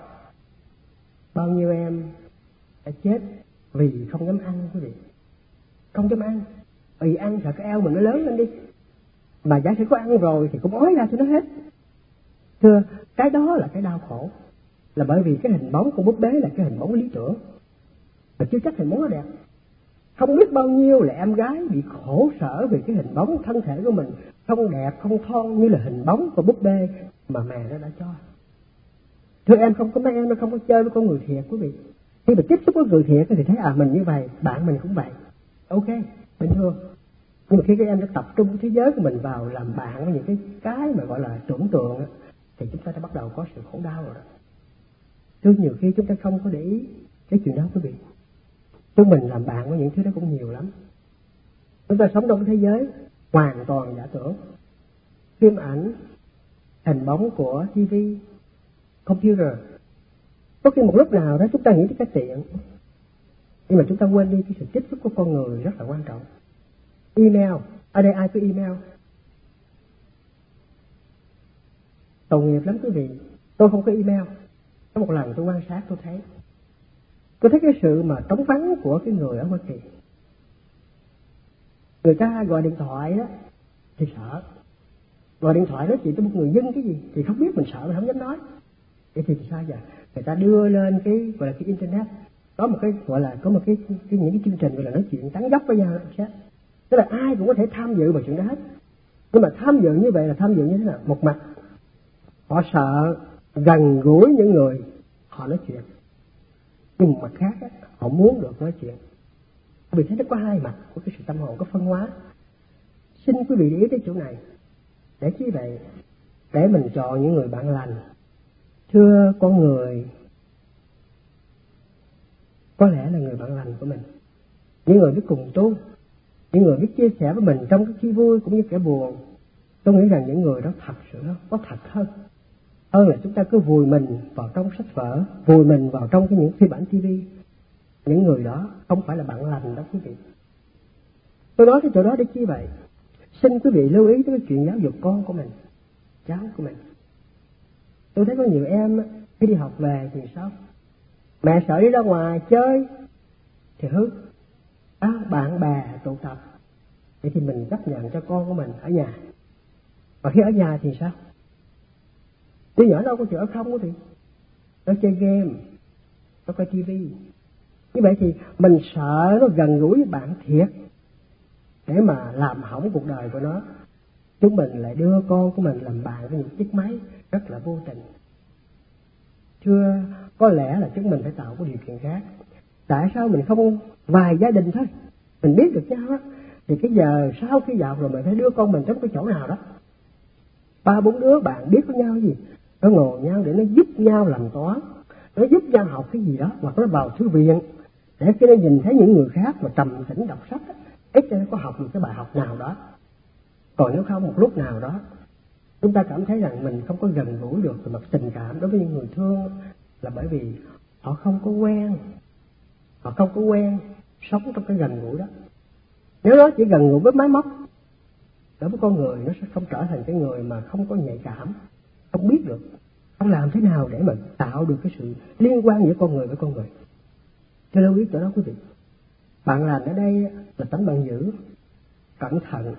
Bao nhiêu em đã chết vì không dám ăn quý vị. Không dám ăn. Vì ăn sợ cái eo mình nó lớn lên đi. Mà giả sử có ăn rồi thì cũng ói ra cho nó hết. Thưa, cái đó là cái đau khổ. Là bởi vì cái hình bóng của búp bê là cái hình bóng lý tưởng. Mà chưa chắc hình bóng nó đẹp. Không biết bao nhiêu là em gái bị khổ sở vì cái hình bóng thân thể của mình không đẹp, không thon như là hình bóng của búp bê mà mẹ nó đã cho. Thưa em, không có mấy em nó không có chơi với con người thiệt quý vị. Khi mà tiếp xúc với người thiệt thì thấy mình như vậy, bạn mình cũng vậy. Ok, bình thường. Nhưng mà khi các em đã tập trung thế giới của mình vào làm bạn với những cái mà gọi là tưởng tượng thì chúng ta đã bắt đầu có sự khổ đau rồi đó. Chứ nhiều khi chúng ta không có để ý cái chuyện đó quý vị. Chúng mình làm bạn với những thứ đó cũng nhiều lắm. Chúng ta sống trong cái thế giới hoàn toàn giả tưởng. Phim ảnh, hình bóng của TV, computer. Có khi một lúc nào đó chúng ta nghĩ tới cái tiện, nhưng mà chúng ta quên đi cái sự tiếp xúc của con người rất là quan trọng. Email, ở đây ai có email? Tội nghiệp lắm quý vị. Tôi không có email. Có một lần tôi quan sát tôi thấy cái sự mà trống vắng của cái người ở Hoa Kỳ. Người ta gọi điện thoại đó thì sợ. Gọi điện thoại nói chuyện với một người dân cái gì thì không biết, mình sợ mình không dám nói. Vậy thì sao giờ? Người ta đưa lên cái gọi là cái internet, có một cái gọi là có một cái những cái chương trình gọi là nói chuyện tán dóc với nhau đó. Tức là ai cũng có thể tham dự vào chuyện đó hết. Nhưng mà tham dự như vậy là tham dự như thế nào? Một mặt họ sợ gần gũi những người họ nói chuyện, nhưng một mặt khác họ muốn được nói chuyện. Vì thế nó có hai mặt của cái sự tâm hồn, có phân hóa. Xin quý vị để ý tới chỗ này. Để chi vậy? Để mình chọn những người bạn lành. Thưa, con người có lẽ là người bạn lành của mình, những người biết cùng tu, những người biết chia sẻ với mình trong cái khi vui cũng như kẻ buồn. Tôi nghĩ rằng những người đó thật sự có thật hơn là chúng ta cứ vùi mình vào trong sách vở, vùi mình vào trong những phim ảnh TV. Những người đó không phải là bạn lành đó quý vị. Tôi nói cái chỗ đó để chi vậy? Xin quý vị lưu ý tới cái chuyện giáo dục con của mình, cháu của mình. Tôi thấy có nhiều em khi đi học về thì sao? Mẹ sợ đi ra ngoài chơi thì hư. Bạn bè tụ tập. Vậy thì mình chấp nhận cho con của mình ở nhà. Và khi ở nhà thì sao? Đứa nhỏ đâu có chịu ở không thì nó chơi game, nó coi tivi. Như vậy thì mình sợ nó gần gũi với bạn thiệt để mà làm hỏng cuộc đời của nó. Chúng mình lại đưa con của mình làm bạn với những chiếc máy rất là vô tình. Thưa, có lẽ là chúng mình phải tạo cái điều kiện khác. Tại sao mình không vài gia đình thôi, mình biết được nhau á, thì cái giờ sau khi dạo rồi mình phải đưa con mình trong cái chỗ nào đó. 3-4 đứa bạn biết với nhau gì, nó ngồi nhau để nó giúp nhau làm toán, nó giúp nhau học cái gì đó, hoặc nó vào thư viện để khi nó nhìn thấy những người khác mà trầm tĩnh đọc sách, ít cho nó có học một cái bài học nào đó. Còn nếu không, một lúc nào đó chúng ta cảm thấy rằng mình không có gần gũi được về mặt tình cảm đối với những người thương, là bởi vì họ không có quen sống trong cái gần gũi đó. Nếu nó chỉ gần gũi với máy móc, đối với con người, nó sẽ không trở thành cái người mà không có nhạy cảm, không biết được, không làm thế nào để mà tạo được cái sự liên quan giữa con người với con người. Cho lưu ý chỗ đó quý vị. Bạn làm ở đây là tánh bạn giữ, cẩn thận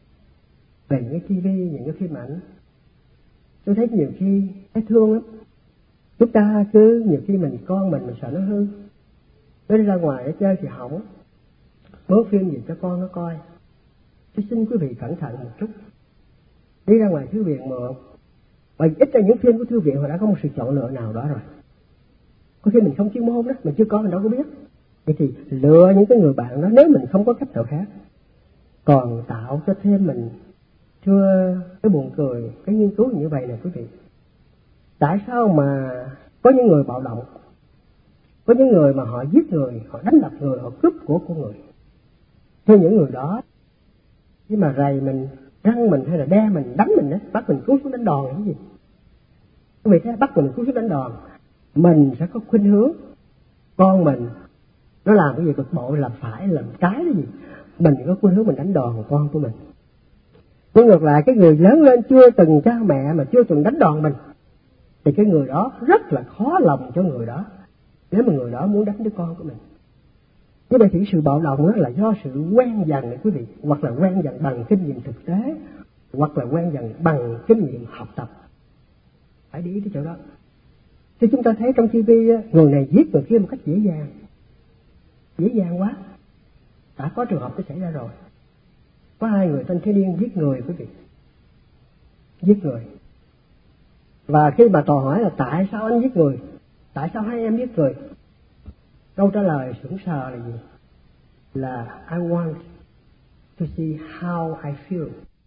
về những cái tivi, những cái phim ảnh. Tôi thấy nhiều khi thấy thương lắm. Chúng ta cứ nhiều khi con mình sợ nó hư, nó đi ra ngoài để chơi thì hỏng, bớt phim gì cho con nó coi. Tôi xin quý vị cẩn thận một chút. Đi ra ngoài thư viện mượn, bởi ít ra những phim của thư viện họ đã có một sự chọn lựa nào đó rồi. Có khi mình không chuyên môn đó, mình chưa có, mình đâu có biết. Vậy thì lựa những cái người bạn đó nếu mình không có cách nào khác. Còn tạo cho thêm mình, thưa, cái buồn cười, cái nghiên cứu như vậy nè quý vị. Tại sao mà có những người bạo động, có những người mà họ giết người, họ đánh đập người, họ cướp của người. Theo những người đó, khi mà rầy mình, răng mình hay là đe mình, đánh mình, bắt mình cúi xuống đánh đòn là cái gì? Quý vị thấy bắt mình cúi xuống đánh đòn, mình sẽ có khuynh hướng con mình nó làm cái gì bực bội, làm phải, làm trái cái gì, mình có khuynh hướng mình đánh đòn con của mình. Nhưng ngược lại, cái người lớn lên chưa từng cha mẹ mà chưa từng đánh đòn mình, thì cái người đó rất là khó lòng cho người đó, nếu mà người đó muốn đánh đứa con của mình. Như vậy thì sự bạo động đó là do sự quen dần này quý vị, hoặc là quen dần bằng kinh nghiệm thực tế, hoặc là quen dần bằng kinh nghiệm học tập. Phải để ý cái chỗ đó. Thì chúng ta thấy trong TV người này giết người kia một cách dễ dàng quá. Đã có trường hợp nó xảy ra rồi. Có 2 người thanh thiếu niên giết người quý vị, giết người. Và khi mà tòa hỏi là tại sao anh giết người, tại sao hai em giết người, câu trả lời sững sờ là gì? Là I want to see how I feel.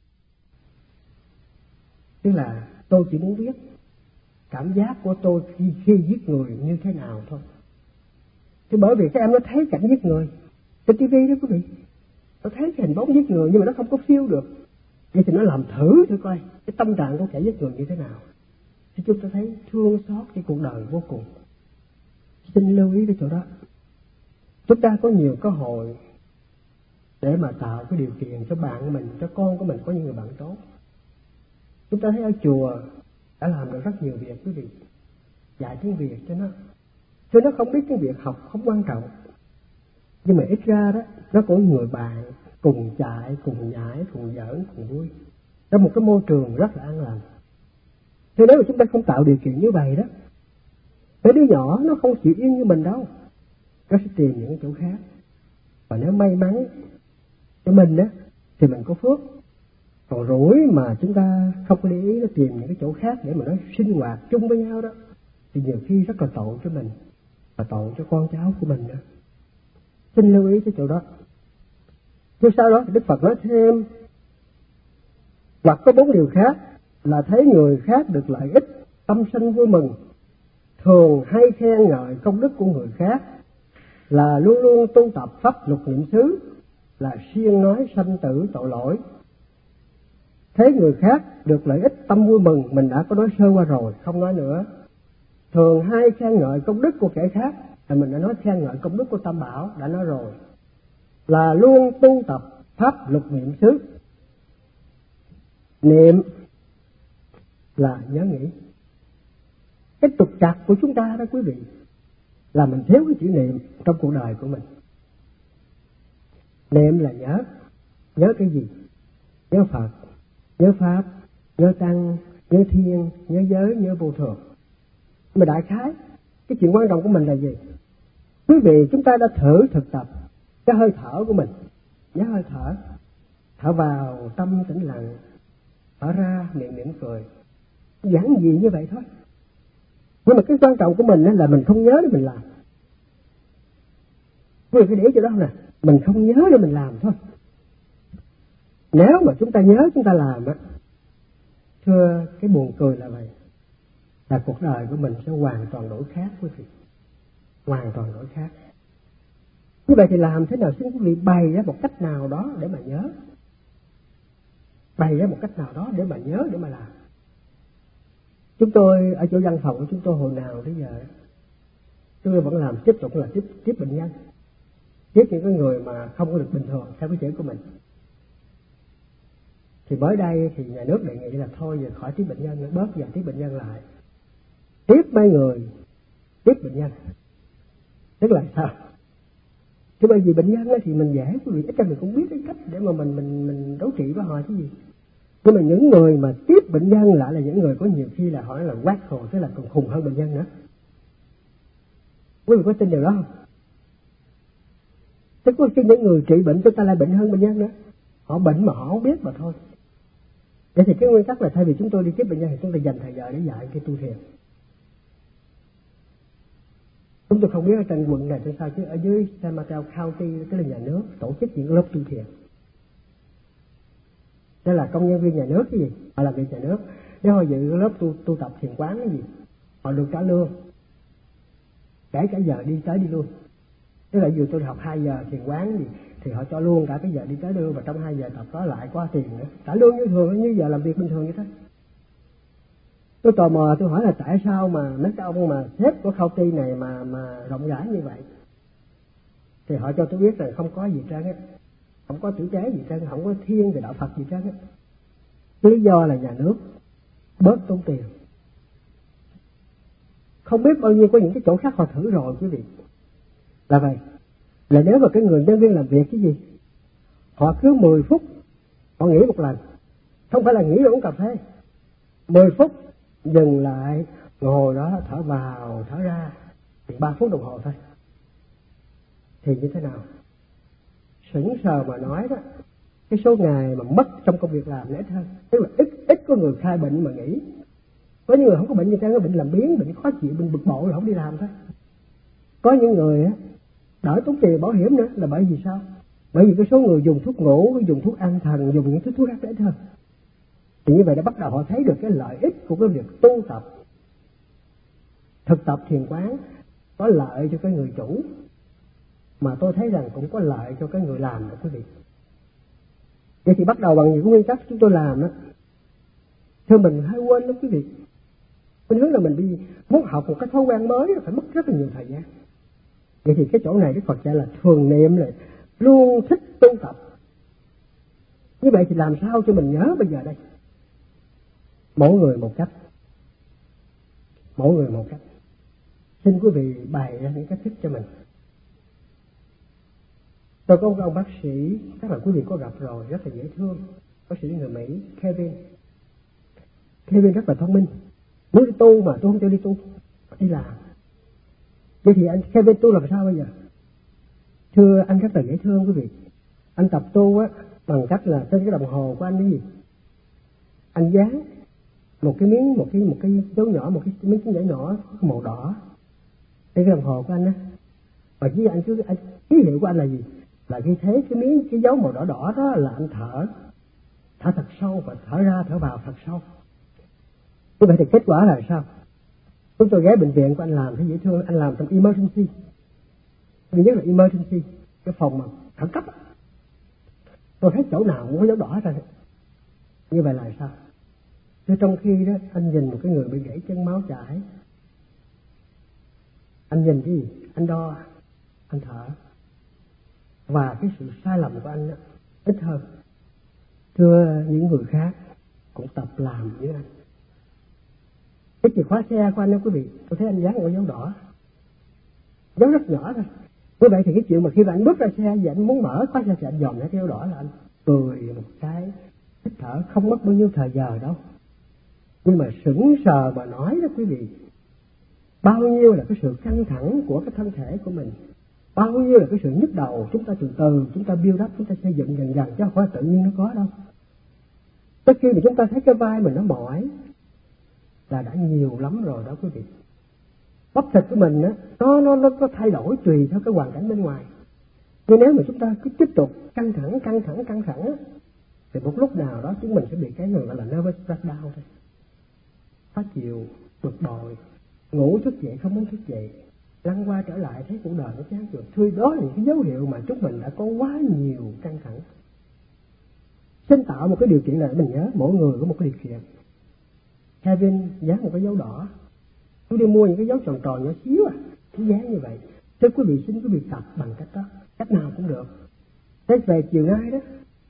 Tức là tôi chỉ muốn biết cảm giác của tôi khi giết người như thế nào thôi. Chứ bởi vì các em nó thấy cảnh giết người trên TV đó quý vị, nó thấy cái hình bóng giết người nhưng mà nó không có feel được. Vậy thì nó làm thử thử coi cái tâm trạng của kẻ giết người như thế nào. Thì chúng ta thấy thương xót cái cuộc đời vô cùng. Xin lưu ý cái chỗ đó. Chúng ta có nhiều cơ hội để mà tạo cái điều kiện cho bạn mình, cho con của mình có những người bạn tốt. Chúng ta thấy ở chùa đã làm được rất nhiều việc quý vị. Dạy tiếng Việt cho nó. Chứ nó không biết tiếng Việt học không quan trọng. Nhưng mà ít ra đó, nó có người bạn cùng chạy, cùng nhảy, cùng giỡn, cùng vui. Trong một cái môi trường rất là an lành. Thế nếu mà chúng ta không tạo điều kiện như vậy đó, cái đứa nhỏ nó không chịu yên như mình đâu. Nó sẽ tìm những chỗ khác. Và nếu may mắn cho mình đó, thì mình có phước. Còn rủi mà chúng ta không có để ý, nó tìm những cái chỗ khác để mà nó sinh hoạt chung với nhau đó, thì nhiều khi rất là tội cho mình và tội cho con cháu của mình nữa. Xin lưu ý cái chỗ đó. Chứ sau đó thì Đức Phật nói thêm, hoặc có 4 điều khác là thấy người khác được lợi ích, tâm sanh vui mừng, thường hay khen ngợi công đức của người khác, là luôn luôn tu tập pháp luật niệm xứ, là siêng nói sanh tử tội lỗi. Thấy người khác được lợi ích, tâm vui mừng, mình đã có nói sơ qua rồi, không nói nữa. Thường hay khen ngợi công đức của kẻ khác, là mình đã nói khen ngợi công đức của Tam Bảo, đã nói rồi. Là luôn tu tập pháp luật niệm xứ. Niệm là nhớ nghĩ. Cái trục trặc của chúng ta đó quý vị, là mình thiếu cái chữ niệm trong cuộc đời của mình. Niệm là nhớ cái gì? Nhớ Phật, nhớ Pháp, nhớ Tăng, nhớ Thiên, nhớ giới, nhớ vô thường. Mà đại khái Cái chuyện quan trọng của mình là gì? Quý vị, chúng ta đã thử thực tập cái hơi thở của mình. Nhớ hơi thở. Thở vào tâm tĩnh lặng, thở ra miệng mỉm cười. Giản dị như vậy thôi. Nhưng mà cái quan trọng của mình là mình không nhớ để mình làm. Quý vị phải để cho đó nè, mình không nhớ để mình làm thôi. Nếu mà chúng ta nhớ chúng ta làm á, thưa, cái buồn cười là vậy, là cuộc đời của mình sẽ hoàn toàn đổi khác quý vị. Hoàn toàn đổi khác. Như vậy thì làm thế nào xin quý vị bày ra một cách nào đó để mà nhớ. Bày ra một cách nào đó để mà nhớ, để mà làm. Chúng tôi ở chỗ văn phòng của chúng tôi hồi nào tới giờ, chúng tôi vẫn làm tiếp tục là tiếp bệnh nhân, tiếp những cái người mà không có được bình thường theo cái chữ của mình. Thì mới đây thì nhà nước đề nghị là thôi giờ khỏi tiếp bệnh nhân nữa, bớt giờ tiếp bệnh nhân lại, tiếp mấy người tiếp bệnh nhân. Tức là sao? Chứ bởi vì bệnh nhân thì mình dễ, quý vị ít ra mình cũng biết cái cách để mà mình đấu trị với họ chứ gì. Nhưng mà những người mà tiếp bệnh nhân lại là những người có nhiều khi là hỏi là quát khổ, thế là còn khùng hơn bệnh nhân nữa. Quý vị có tin điều đó không? Thế có khi những người trị bệnh chúng ta lại bệnh hơn bệnh nhân nữa. Họ bệnh mà họ không biết mà thôi. Vậy thì cái nguyên tắc là thay vì chúng tôi đi tiếp bệnh nhân thì chúng tôi dành thời giờ để dạy cái tu thiền. Chúng tôi không biết ở trên quận này trên sao, chứ ở dưới San Mateo County, tức là nhà nước tổ chức những lớp tu thiền. Đó là công nhân viên nhà nước cái gì? Họ làm việc nhà nước. Nếu họ dự lớp tu tập thiền quán cái gì, họ được trả lương. Kể cả giờ đi tới đi luôn. Tức là dù tôi học 2 giờ thiền quán gì thì họ cho luôn cả cái giờ đi tới đưa, và trong 2 giờ tập có lại có tiền nữa. Trả lương như thường, như giờ làm việc bình thường như thế. Tôi tò mò tôi hỏi là tại sao mà mấy cái ông mà sếp của county này mà rộng rãi như vậy. Thì họ cho tôi biết là không có gì trơn á, không có tử tế gì trơn, không có thiên về đạo Phật gì trơn á. Lý do là nhà nước bớt tốn tiền. Không biết bao nhiêu có những cái chỗ khác họ thử rồi quý vị. Là vậy. Là nếu mà cái người nhân viên làm việc cái gì, họ cứ 10 phút họ nghỉ một lần. Không phải là nghỉ rồi uống cà phê. 10 phút dừng lại, ngồi đó thở vào thở ra, thì 3 phút đồng hồ thôi. Thì như thế nào? Sững sờ mà nói đó, cái số ngày mà mất trong công việc làm lẽ hơn. Tức là ít có người khai bệnh mà nghỉ. Có những người không có bệnh gì cả, có bệnh làm biếng, bệnh khó chịu, bệnh bực bội là không đi làm thôi. Có những người á đỡ tốn tiền bảo hiểm nữa, là bởi vì sao? Bởi vì cái số người dùng thuốc ngủ, dùng thuốc an thần, dùng những thuốc khác để thôi. Thì như vậy đã bắt đầu họ thấy được cái lợi ích của cái việc tu tập, thực tập thiền quán có lợi cho cái người chủ, mà tôi thấy rằng cũng có lợi cho cái người làm đó quý vị. Vậy thì bắt đầu bằng những nguyên tắc chúng tôi làm đó. Thưa mình hay quên lắm quý vị. Mình hướng là mình đi muốn học một cái thói quen mới phải mất rất là nhiều thời gian. Vậy thì cái chỗ này Đức Phật dạy là thường niệm, là luôn thích tu tập. Như vậy thì làm sao cho mình nhớ bây giờ đây? Mỗi người một cách. Mỗi người một cách. Xin quý vị bày ra những cách thích cho mình. Tôi có một ông bác sĩ, chắc là quý vị có gặp rồi, rất là dễ thương. Bác sĩ người Mỹ, Kevin. Kevin rất là thông minh. Muốn đi tu mà tôi không cho đi tu, đi làm. Vậy thì anh Kevin tu làm sao bây giờ? Thưa anh rất là dễ thương quý vị. Anh tập tu á bằng cách là trên cái đồng hồ của anh cái gì? Anh dán một cái miếng, một cái dấu nhỏ, một cái miếng nhỏ nhỏ màu đỏ trên cái đồng hồ của anh á. Và chỉ anh ký hiệu của anh là gì? Là khi thế cái dấu màu đỏ đỏ đó là anh thở thật sâu, và thở ra thở vào thật sâu. Như vậy thì kết quả là sao? Chúng tôi ghé bệnh viện của anh làm thấy dễ thương, anh làm trong emergency. Thứ nhất là emergency, cái phòng mà khẩn cấp. Tôi thấy chỗ nào cũng có dấu đỏ ra. Như vậy là sao? Thế trong khi đó anh nhìn một cái người bị gãy chân máu chảy, anh nhìn cái gì? Anh đo, anh thở. Và cái sự sai lầm của anh đó, ít hơn. Thưa những người khác cũng tập làm với anh. Cái chìa khóa xe của anh đó quý vị, tôi thấy anh dán một dấu đỏ, dấu rất nhỏ thôi. Như vậy thì cái chuyện mà khi mà anh bước ra xe và anh muốn mở khóa xe thì anh dòm ra cái dấu đỏ là anh cười một cái, hít thở, không mất bao nhiêu thời giờ đâu. Nhưng mà sững sờ mà nói đó quý vị, bao nhiêu là cái sự căng thẳng của cái thân thể của mình, bao nhiêu là cái sự nhức đầu. Chúng ta từ từ chúng ta build up, chúng ta xây dựng dần dần, chứ không phải tự nhiên nó có đâu. Tới khi mà chúng ta thấy cái vai mình nó mỏi là đã nhiều lắm rồi đó quý vị. Bắp thịt của mình á, nó có thay đổi tùy theo cái hoàn cảnh bên ngoài. Nhưng nếu mà chúng ta cứ tiếp tục căng thẳng á, thì một lúc nào đó chúng mình sẽ bị cái gọi là nervous breakdown thôi. Khó chịu, bực bội, ngủ thức dậy không muốn thức dậy, lăn qua trở lại thấy cuộc đời nó chán chường. Thôi đó là những cái dấu hiệu mà chúng mình đã có quá nhiều căng thẳng. Xin tạo một cái điều kiện này, mình nhớ mỗi người có một cái điều kiện. Kevin dán một cái dấu đỏ, tôi đi mua những cái dấu tròn tròn nhỏ xíu cái dán như vậy. Thưa quý vị, xin quý vị tập bằng cách đó, cách nào cũng được. Thế về chiều nay đó,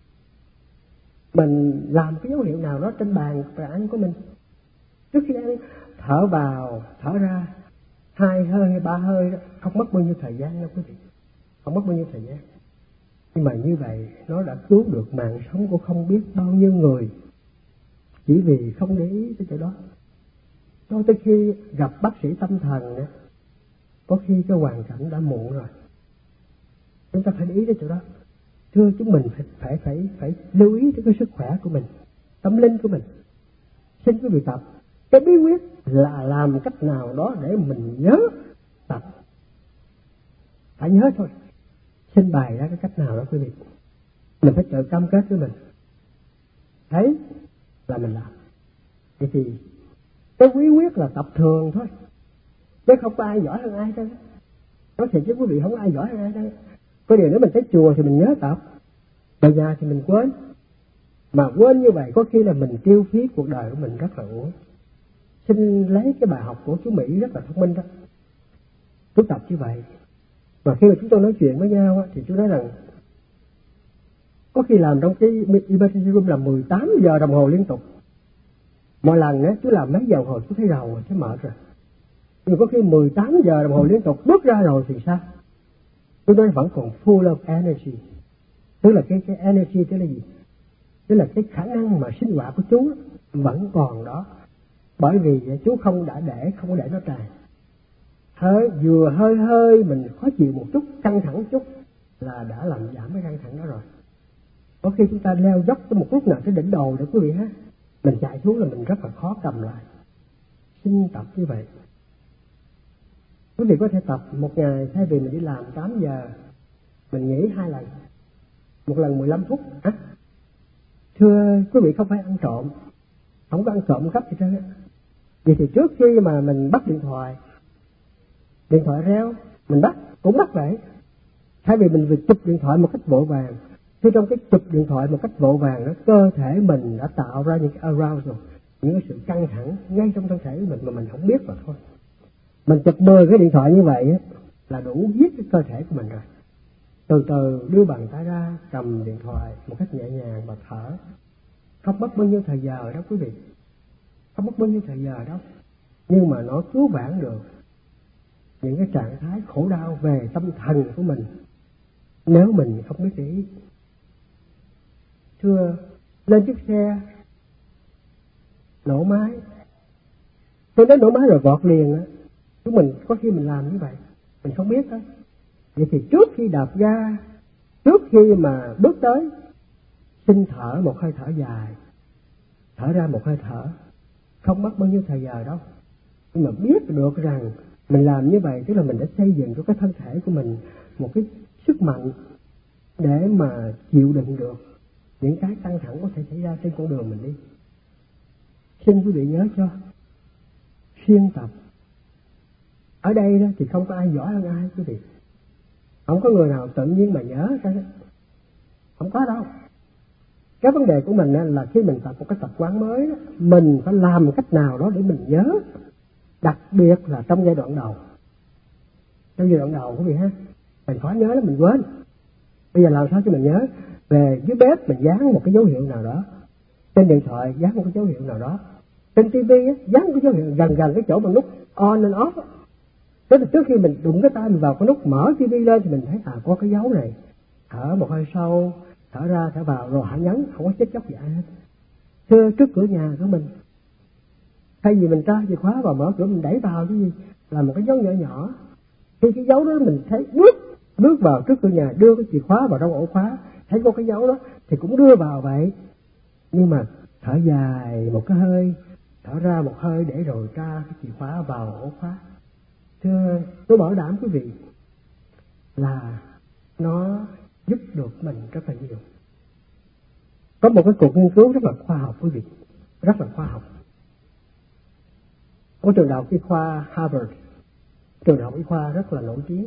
mình làm cái dấu hiệu nào đó trên bàn ăn của mình. Trước khi ăn, thở vào, thở ra, 2 hơi hay 3 hơi đó, không mất bao nhiêu thời gian đâu quý vị. Không mất bao nhiêu thời gian. Nhưng mà như vậy, nó đã cứu được mạng sống của không biết bao nhiêu người. Chỉ vì không để ý tới chỗ đó. Cho tới khi gặp bác sĩ tâm thần đó, có khi cái hoàn cảnh đã muộn rồi. Chúng ta phải để ý tới chỗ đó. Thưa chúng mình phải lưu ý tới cái sức khỏe của mình, tâm linh của mình. Xin quý vị tập. Cái bí quyết là làm cách nào đó để mình nhớ tập. Phải nhớ thôi. Xin bày ra cái cách nào đó quý vị. Mình phải tự cam kết với mình. Thấy là mình làm. Vậy thì cái bí quyết là tập thường thôi. Chứ không có ai giỏi hơn ai đâu. Nói thiệt với quý vị, không có ai giỏi hơn ai đâu. Có điều nếu mình tới chùa thì mình nhớ tập, về nhà thì mình quên. Mà quên như vậy có khi là mình tiêu phí cuộc đời của mình rất là uổng. Xin lấy cái bài học của chú Mỹ rất là thông minh đó. Chú tập như vậy. Và khi mà chúng tôi nói chuyện với nhau thì chú nói rằng có khi làm trong cái emergency room là 18 giờ đồng hồ liên tục. Mỗi lần chú làm mấy giờ đồng hồ chú thấy đầu rồi, thấy mệt rồi. Nhưng có khi 18 giờ đồng hồ liên tục bước ra rồi thì sao? Chú nói vẫn còn full of energy. Tức là cái energy tức là gì? Tức là cái khả năng mà sinh hoạt của chú vẫn còn đó. Bởi vì chú không có để nó tràn. Vừa hơi mình khó chịu một chút, căng thẳng chút là đã làm giảm cái căng thẳng đó rồi. Có khi chúng ta leo dốc tới một lúc nào tới đỉnh đầu để quý vị ha, mình chạy xuống là mình rất là khó cầm lại. Xin tập như vậy. Quý vị có thể tập một ngày, thay vì mình đi làm 8 giờ, mình nghỉ 2 lần. Một lần 15 phút. Thưa quý vị, không phải ăn trộm. Không có ăn trộm cắp gì trơn á. Vậy thì trước khi mà mình bắt điện thoại reo, mình cũng bắt vậy. Thay vì mình chụp điện thoại một cách vội vàng, thì trong cái chụp điện thoại một cách vội vàng đó, cơ thể mình đã tạo ra những cái arousal, những cái sự căng thẳng ngay trong thân thể của mình mà mình không biết mà thôi. Mình chụp 10 cái điện thoại như vậy là đủ giết cái cơ thể của mình rồi. Từ từ đưa bàn tay ra, cầm điện thoại một cách nhẹ nhàng và thở. Không mất bao nhiêu thời giờ đó quý vị. Không mất bao nhiêu thời giờ đâu. Nhưng mà nó cứu vãn được những cái trạng thái khổ đau về tâm thần của mình nếu mình không biết để ý. Thưa, lên chiếc xe nổ máy, tôi đến nổ máy rồi vọt liền á. Chúng mình có khi mình làm như vậy, mình không biết đó. Vậy thì trước khi đạp ga, trước khi mà bước tới, xin thở một hơi thở dài, thở ra một hơi thở, không mất bao nhiêu thời giờ đâu. Nhưng mà biết được rằng mình làm như vậy tức là mình đã xây dựng cho cái thân thể của mình một cái sức mạnh để mà chịu đựng được những cái căng thẳng có thể xảy ra trên con đường mình đi. Xin quý vị nhớ cho, siêng tập. Ở đây đó thì không có ai giỏi hơn ai quý vị. Không có người nào tự nhiên mà nhớ ra đó. Không có đâu. Cái vấn đề của mình là khi mình tập một cái tập quán mới đó, mình phải làm cách nào đó để mình nhớ. Đặc biệt là trong giai đoạn đầu. Trong giai đoạn đầu quý vị ha, mình khó nhớ lắm, mình quên. Bây giờ làm sao cho mình nhớ? Về dưới bếp mình dán một cái dấu hiệu nào đó, trên điện thoại dán một cái dấu hiệu nào đó, trên tivi dán một cái dấu hiệu gần cái chỗ mà nút on and off. Tức là trước khi mình đụng cái tay mình vào cái nút mở tivi lên thì mình thấy có cái dấu này. Thở một hơi sâu, thở ra thở vào rồi hãy nhấn, không có chết chóc dạ hết. Thưa, trước cửa nhà của mình, thay vì mình tra chìa khóa vào mở cửa mình đẩy vào chứ gì, là một cái dấu nhỏ nhỏ. Khi cái dấu đó mình thấy bước vào trước cửa nhà, đưa cái chìa khóa vào trong ổ khóa, thấy có cái dấu đó thì cũng đưa vào vậy. Nhưng mà thở dài một cái hơi, thở ra một hơi để rồi tra cái chìa khóa vào ổ khóa. Thưa, tôi bảo đảm quý vị là nó giúp được mình rất là nhiều. Có một cái cuộc nghiên cứu rất là khoa học quý vị, rất là khoa học. Có trường đại học y khoa Harvard, trường đại học y khoa rất là nổi tiếng.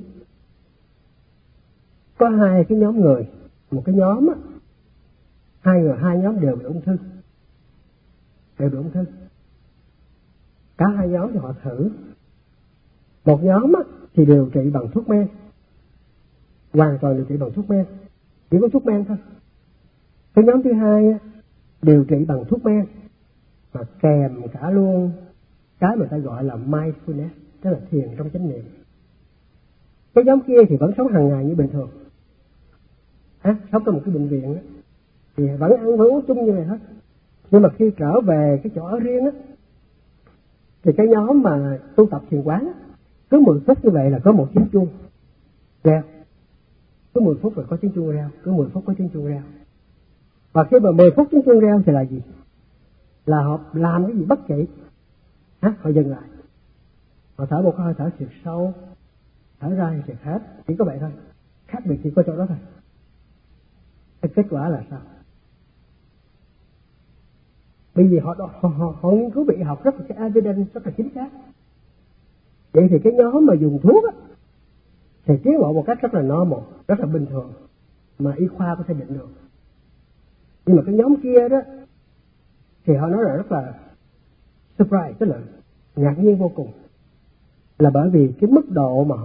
Có hai cái nhóm người, một cái nhóm á, hai nhóm đều bị ung thư. Cả hai nhóm thì họ thử. Một nhóm á, thì điều trị bằng thuốc men, hoàn toàn điều trị bằng thuốc men, chỉ có thuốc men thôi. Cái nhóm thứ hai á, điều trị bằng thuốc men và kèm cả luôn cái mà ta gọi là mindfulness, tức là thiền trong chánh niệm. Cái nhóm kia thì vẫn sống hàng ngày như bình thường, sống trong một cái bệnh viện đó, thì vẫn ăn vẫn uống chung như vậy hết. Nhưng mà khi trở về cái chỗ ở riêng á, thì cái nhóm mà tu tập thiền quán á, cứ 10 phút như vậy là có một tiếng chuông reo, cứ 10 phút là có tiếng chuông reo, cứ 10 phút có tiếng chuông reo. Và khi mà 10 phút tiếng chuông reo thì là gì? Là họ làm cái gì bất kỳ, họ dừng lại, họ thở một hơi thở thiệt sâu, thở ra thì thiệt hết, chỉ có vậy thôi, khác biệt chỉ có chỗ đó thôi. Cái kết quả là sao? Bởi vì họ nghiên cứu bị học rất là cái evidence rất là chính xác. Vậy thì cái nhóm mà dùng thuốc á, thì tiến bộ một cách rất là normal, rất là bình thường mà y khoa có thể định được. Nhưng mà cái nhóm kia đó thì họ nói là rất là surprise, tức là ngạc nhiên vô cùng, là bởi vì cái mức độ mà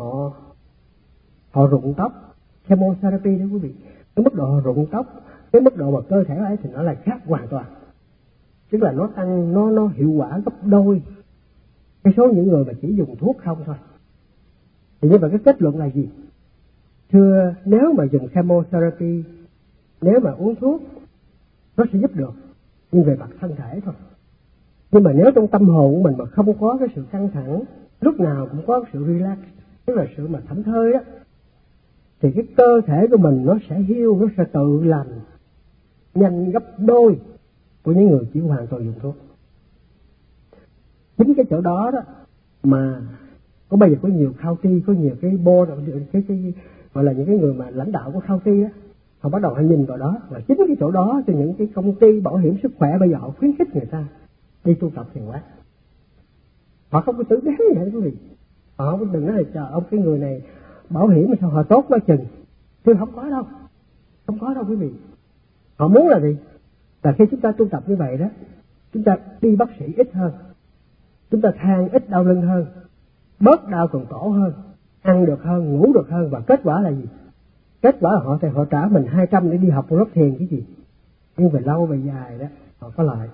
họ rụng tóc, chemotherapy đó quý vị, cái mức độ họ rụng tóc, cái mức độ mà cơ thể ấy thì nó là khác hoàn toàn. Tức là nó tăng, nó hiệu quả gấp đôi cái số những người mà chỉ dùng thuốc không thôi. Thì như vậy cái kết luận là gì? Thưa, nếu mà dùng chemotherapy, nếu mà uống thuốc, nó sẽ giúp được, nhưng về mặt thân thể thôi. Nhưng mà nếu trong tâm hồn của mình mà không có cái sự căng thẳng, lúc nào cũng có sự relax, tức là sự mà thảnh thơi đó, thì cái cơ thể của mình nó sẽ heal, nó sẽ tự lành nhanh gấp đôi của những người chỉ hoàn toàn dùng thuốc. Chính cái chỗ đó đó mà có bây giờ có nhiều county, có nhiều cái board, cái gọi là những cái người mà lãnh đạo của county đó, họ bắt đầu họ nhìn vào đó, và chính cái chỗ đó thì những cái công ty bảo hiểm sức khỏe bây giờ họ khuyến khích người ta đi tu tập thiền quán. Họ không có tử tế gì hết quý vị. Họ không đừng nói là chờ ông cái người này bảo hiểm mà sao họ tốt quá chừng. Chứ không có đâu, không có đâu quý vị. Họ muốn là gì? Là khi chúng ta tu tập như vậy đó, chúng ta đi bác sĩ ít hơn, chúng ta than ít đau lưng hơn, bớt đau cần cổ hơn, ăn được hơn, ngủ được hơn, và kết quả là gì? Kết quả là họ trả mình 200 để đi học một lớp thiền cái gì. Nhưng về lâu về dài đó họ có lợi.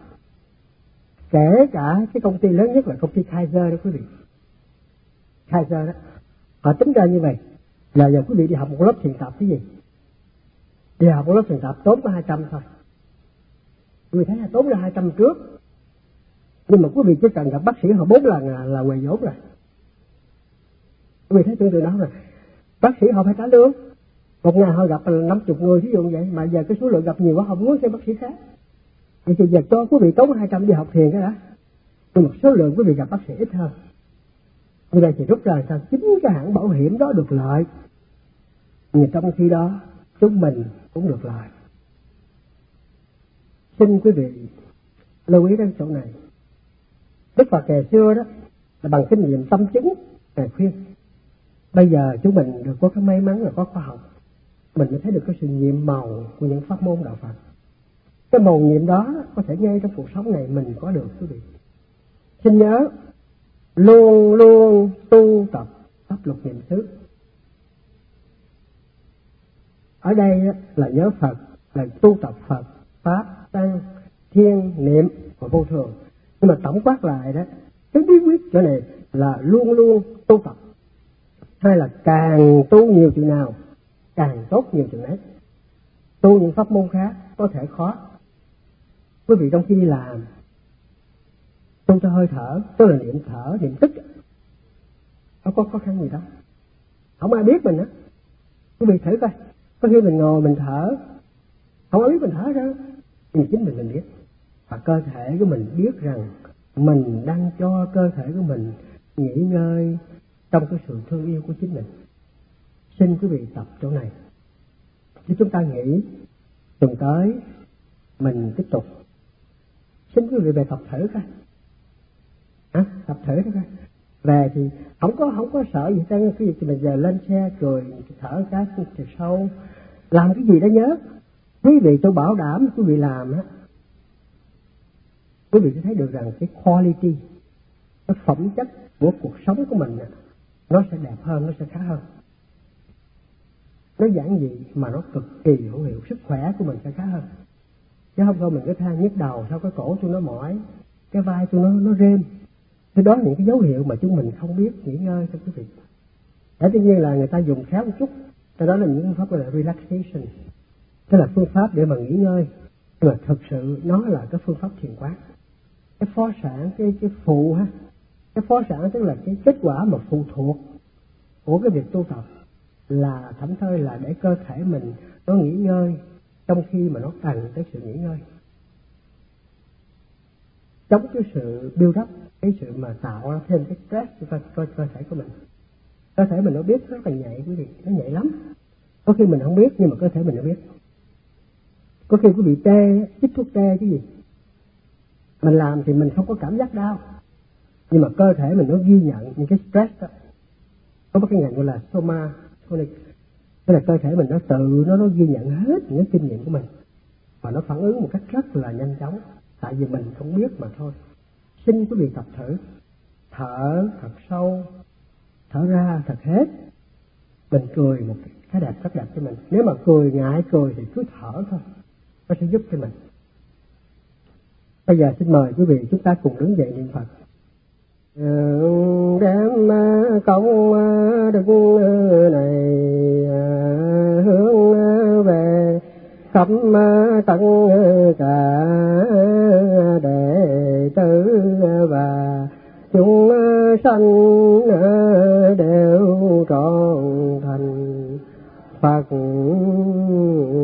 Kể cả cái công ty lớn nhất là công ty Kaiser đó quý vị, Kaiser đó, họ tính ra như vậy là giờ quý vị đi học một lớp thiền tập cái gì, đi học một lớp thiền tập tốn có 200 thôi. Quý vị thấy là tốn ra 200 trước, nhưng mà quý vị chỉ cần gặp bác sĩ họ 4 lần là quề vốn rồi. Quý vị thấy tương tự đó rồi, bác sĩ họ phải trả lương, một ngày họ gặp là 50 người ví dụ vậy, mà giờ cái số lượng gặp nhiều quá họ muốn xem bác sĩ khác. Vậy thì giờ cho quý vị tốn 200 đi học thiền cái đã, nhưng một số lượng quý vị gặp bác sĩ ít hơn. Như vậy thì rút ra sao? Chính cái hãng bảo hiểm đó được lợi, nhưng trong khi đó chúng mình cũng được lợi. Xin quý vị lưu ý đến chỗ này. Đức Phật ngày xưa đó là bằng kinh nghiệm tâm chứng Ngài khuyên. Bây giờ chúng mình được có cái may mắn là có khoa học, mình mới thấy được cái sự nhiệm màu của những pháp môn đạo Phật. Cái màu nhiệm đó có thể ngay trong cuộc sống này mình có được quý vị. Xin nhớ luôn luôn tu tập pháp luật niệm xứ. Ở đây là nhớ Phật, là tu tập Phật, Pháp, Tăng, Thiên, Niệm và Vô Thường. Nhưng mà tổng quát lại đó, cái bí quyết chỗ này là luôn luôn tu tập. Hay là càng tu nhiều chừng nào càng tốt nhiều chừng ấy. Tu những pháp môn khác có thể khó. Quý vị trong khi đi làm tu cho hơi thở, tức là niệm thở, niệm tức, không có khó khăn gì đâu. Không ai biết mình á. Quý vị thử coi, có khi mình ngồi mình thở, không ai biết mình thở sao, nhưng chính mình biết. Và cơ thể của mình biết rằng mình đang cho cơ thể của mình nghỉ ngơi trong cái sự thương yêu của chính mình. Xin quý vị tập chỗ này. Nếu chúng ta nghĩ tuần tới mình tiếp tục, xin quý vị về tập thử coi. Tập thử đó coi. Về thì không có sợ gì hết. Cái gì mình giờ lên xe rồi thở cái từ sâu, làm cái gì đó nhớ. Quý vị tôi bảo đảm quý vị làm á, quý vị sẽ thấy được rằng cái quality, cái phẩm chất của cuộc sống của mình nó sẽ đẹp hơn, nó sẽ khá hơn. Nó giản dị mà nó cực kỳ hữu hiệu, sức khỏe của mình sẽ khá hơn. Chứ không thôi mình cứ than nhức đầu, sao cái cổ tôi nó mỏi, cái vai tôi nó rêm. Thì đó là những cái dấu hiệu mà chúng mình không biết nghỉ ngơi cho quý vị. Tất nhiên là người ta dùng khéo một chút, đó là những phương pháp gọi là relaxation, tức là phương pháp để mà nghỉ ngơi. Nhưng mà thực sự nó là cái phương pháp thiền quán. Cái phó sản, cái phụ ha, cái phó sản tức là cái kết quả mà phụ thuộc của cái việc tu tập là thảnh thơi là để cơ thể mình nó nghỉ ngơi trong khi mà nó cần tới sự nghỉ ngơi, chống cái sự build up, cái sự mà tạo ra thêm cái stress cho cơ thể của mình. Cơ thể mình nó biết rất là nhạy quý vị, nó nhạy lắm. Có khi mình không biết nhưng mà cơ thể mình nó biết. Có khi quý vị tê, chích thuốc tê cái gì, mình làm thì mình không có cảm giác đau, nhưng mà cơ thể mình nó ghi nhận những cái stress đó. Có một cái ngành gọi là soma tonic, tức là cơ thể mình nó tự nó ghi nhận hết những cái kinh nghiệm của mình và nó phản ứng một cách rất là nhanh chóng, tại vì mình không biết mà thôi. Xin quý vị tập thử, thở thật sâu, thở ra thật hết. Mình cười một cái đẹp rất đẹp cho mình. Nếu mà ngại cười thì cứ thở thôi, nó sẽ giúp cho mình. Bây giờ xin mời quý vị chúng ta cùng đứng dậy niệm Phật. Đem công đức này hướng về khắp tất cả đệ tử và chúng sanh đều trọn thành Phật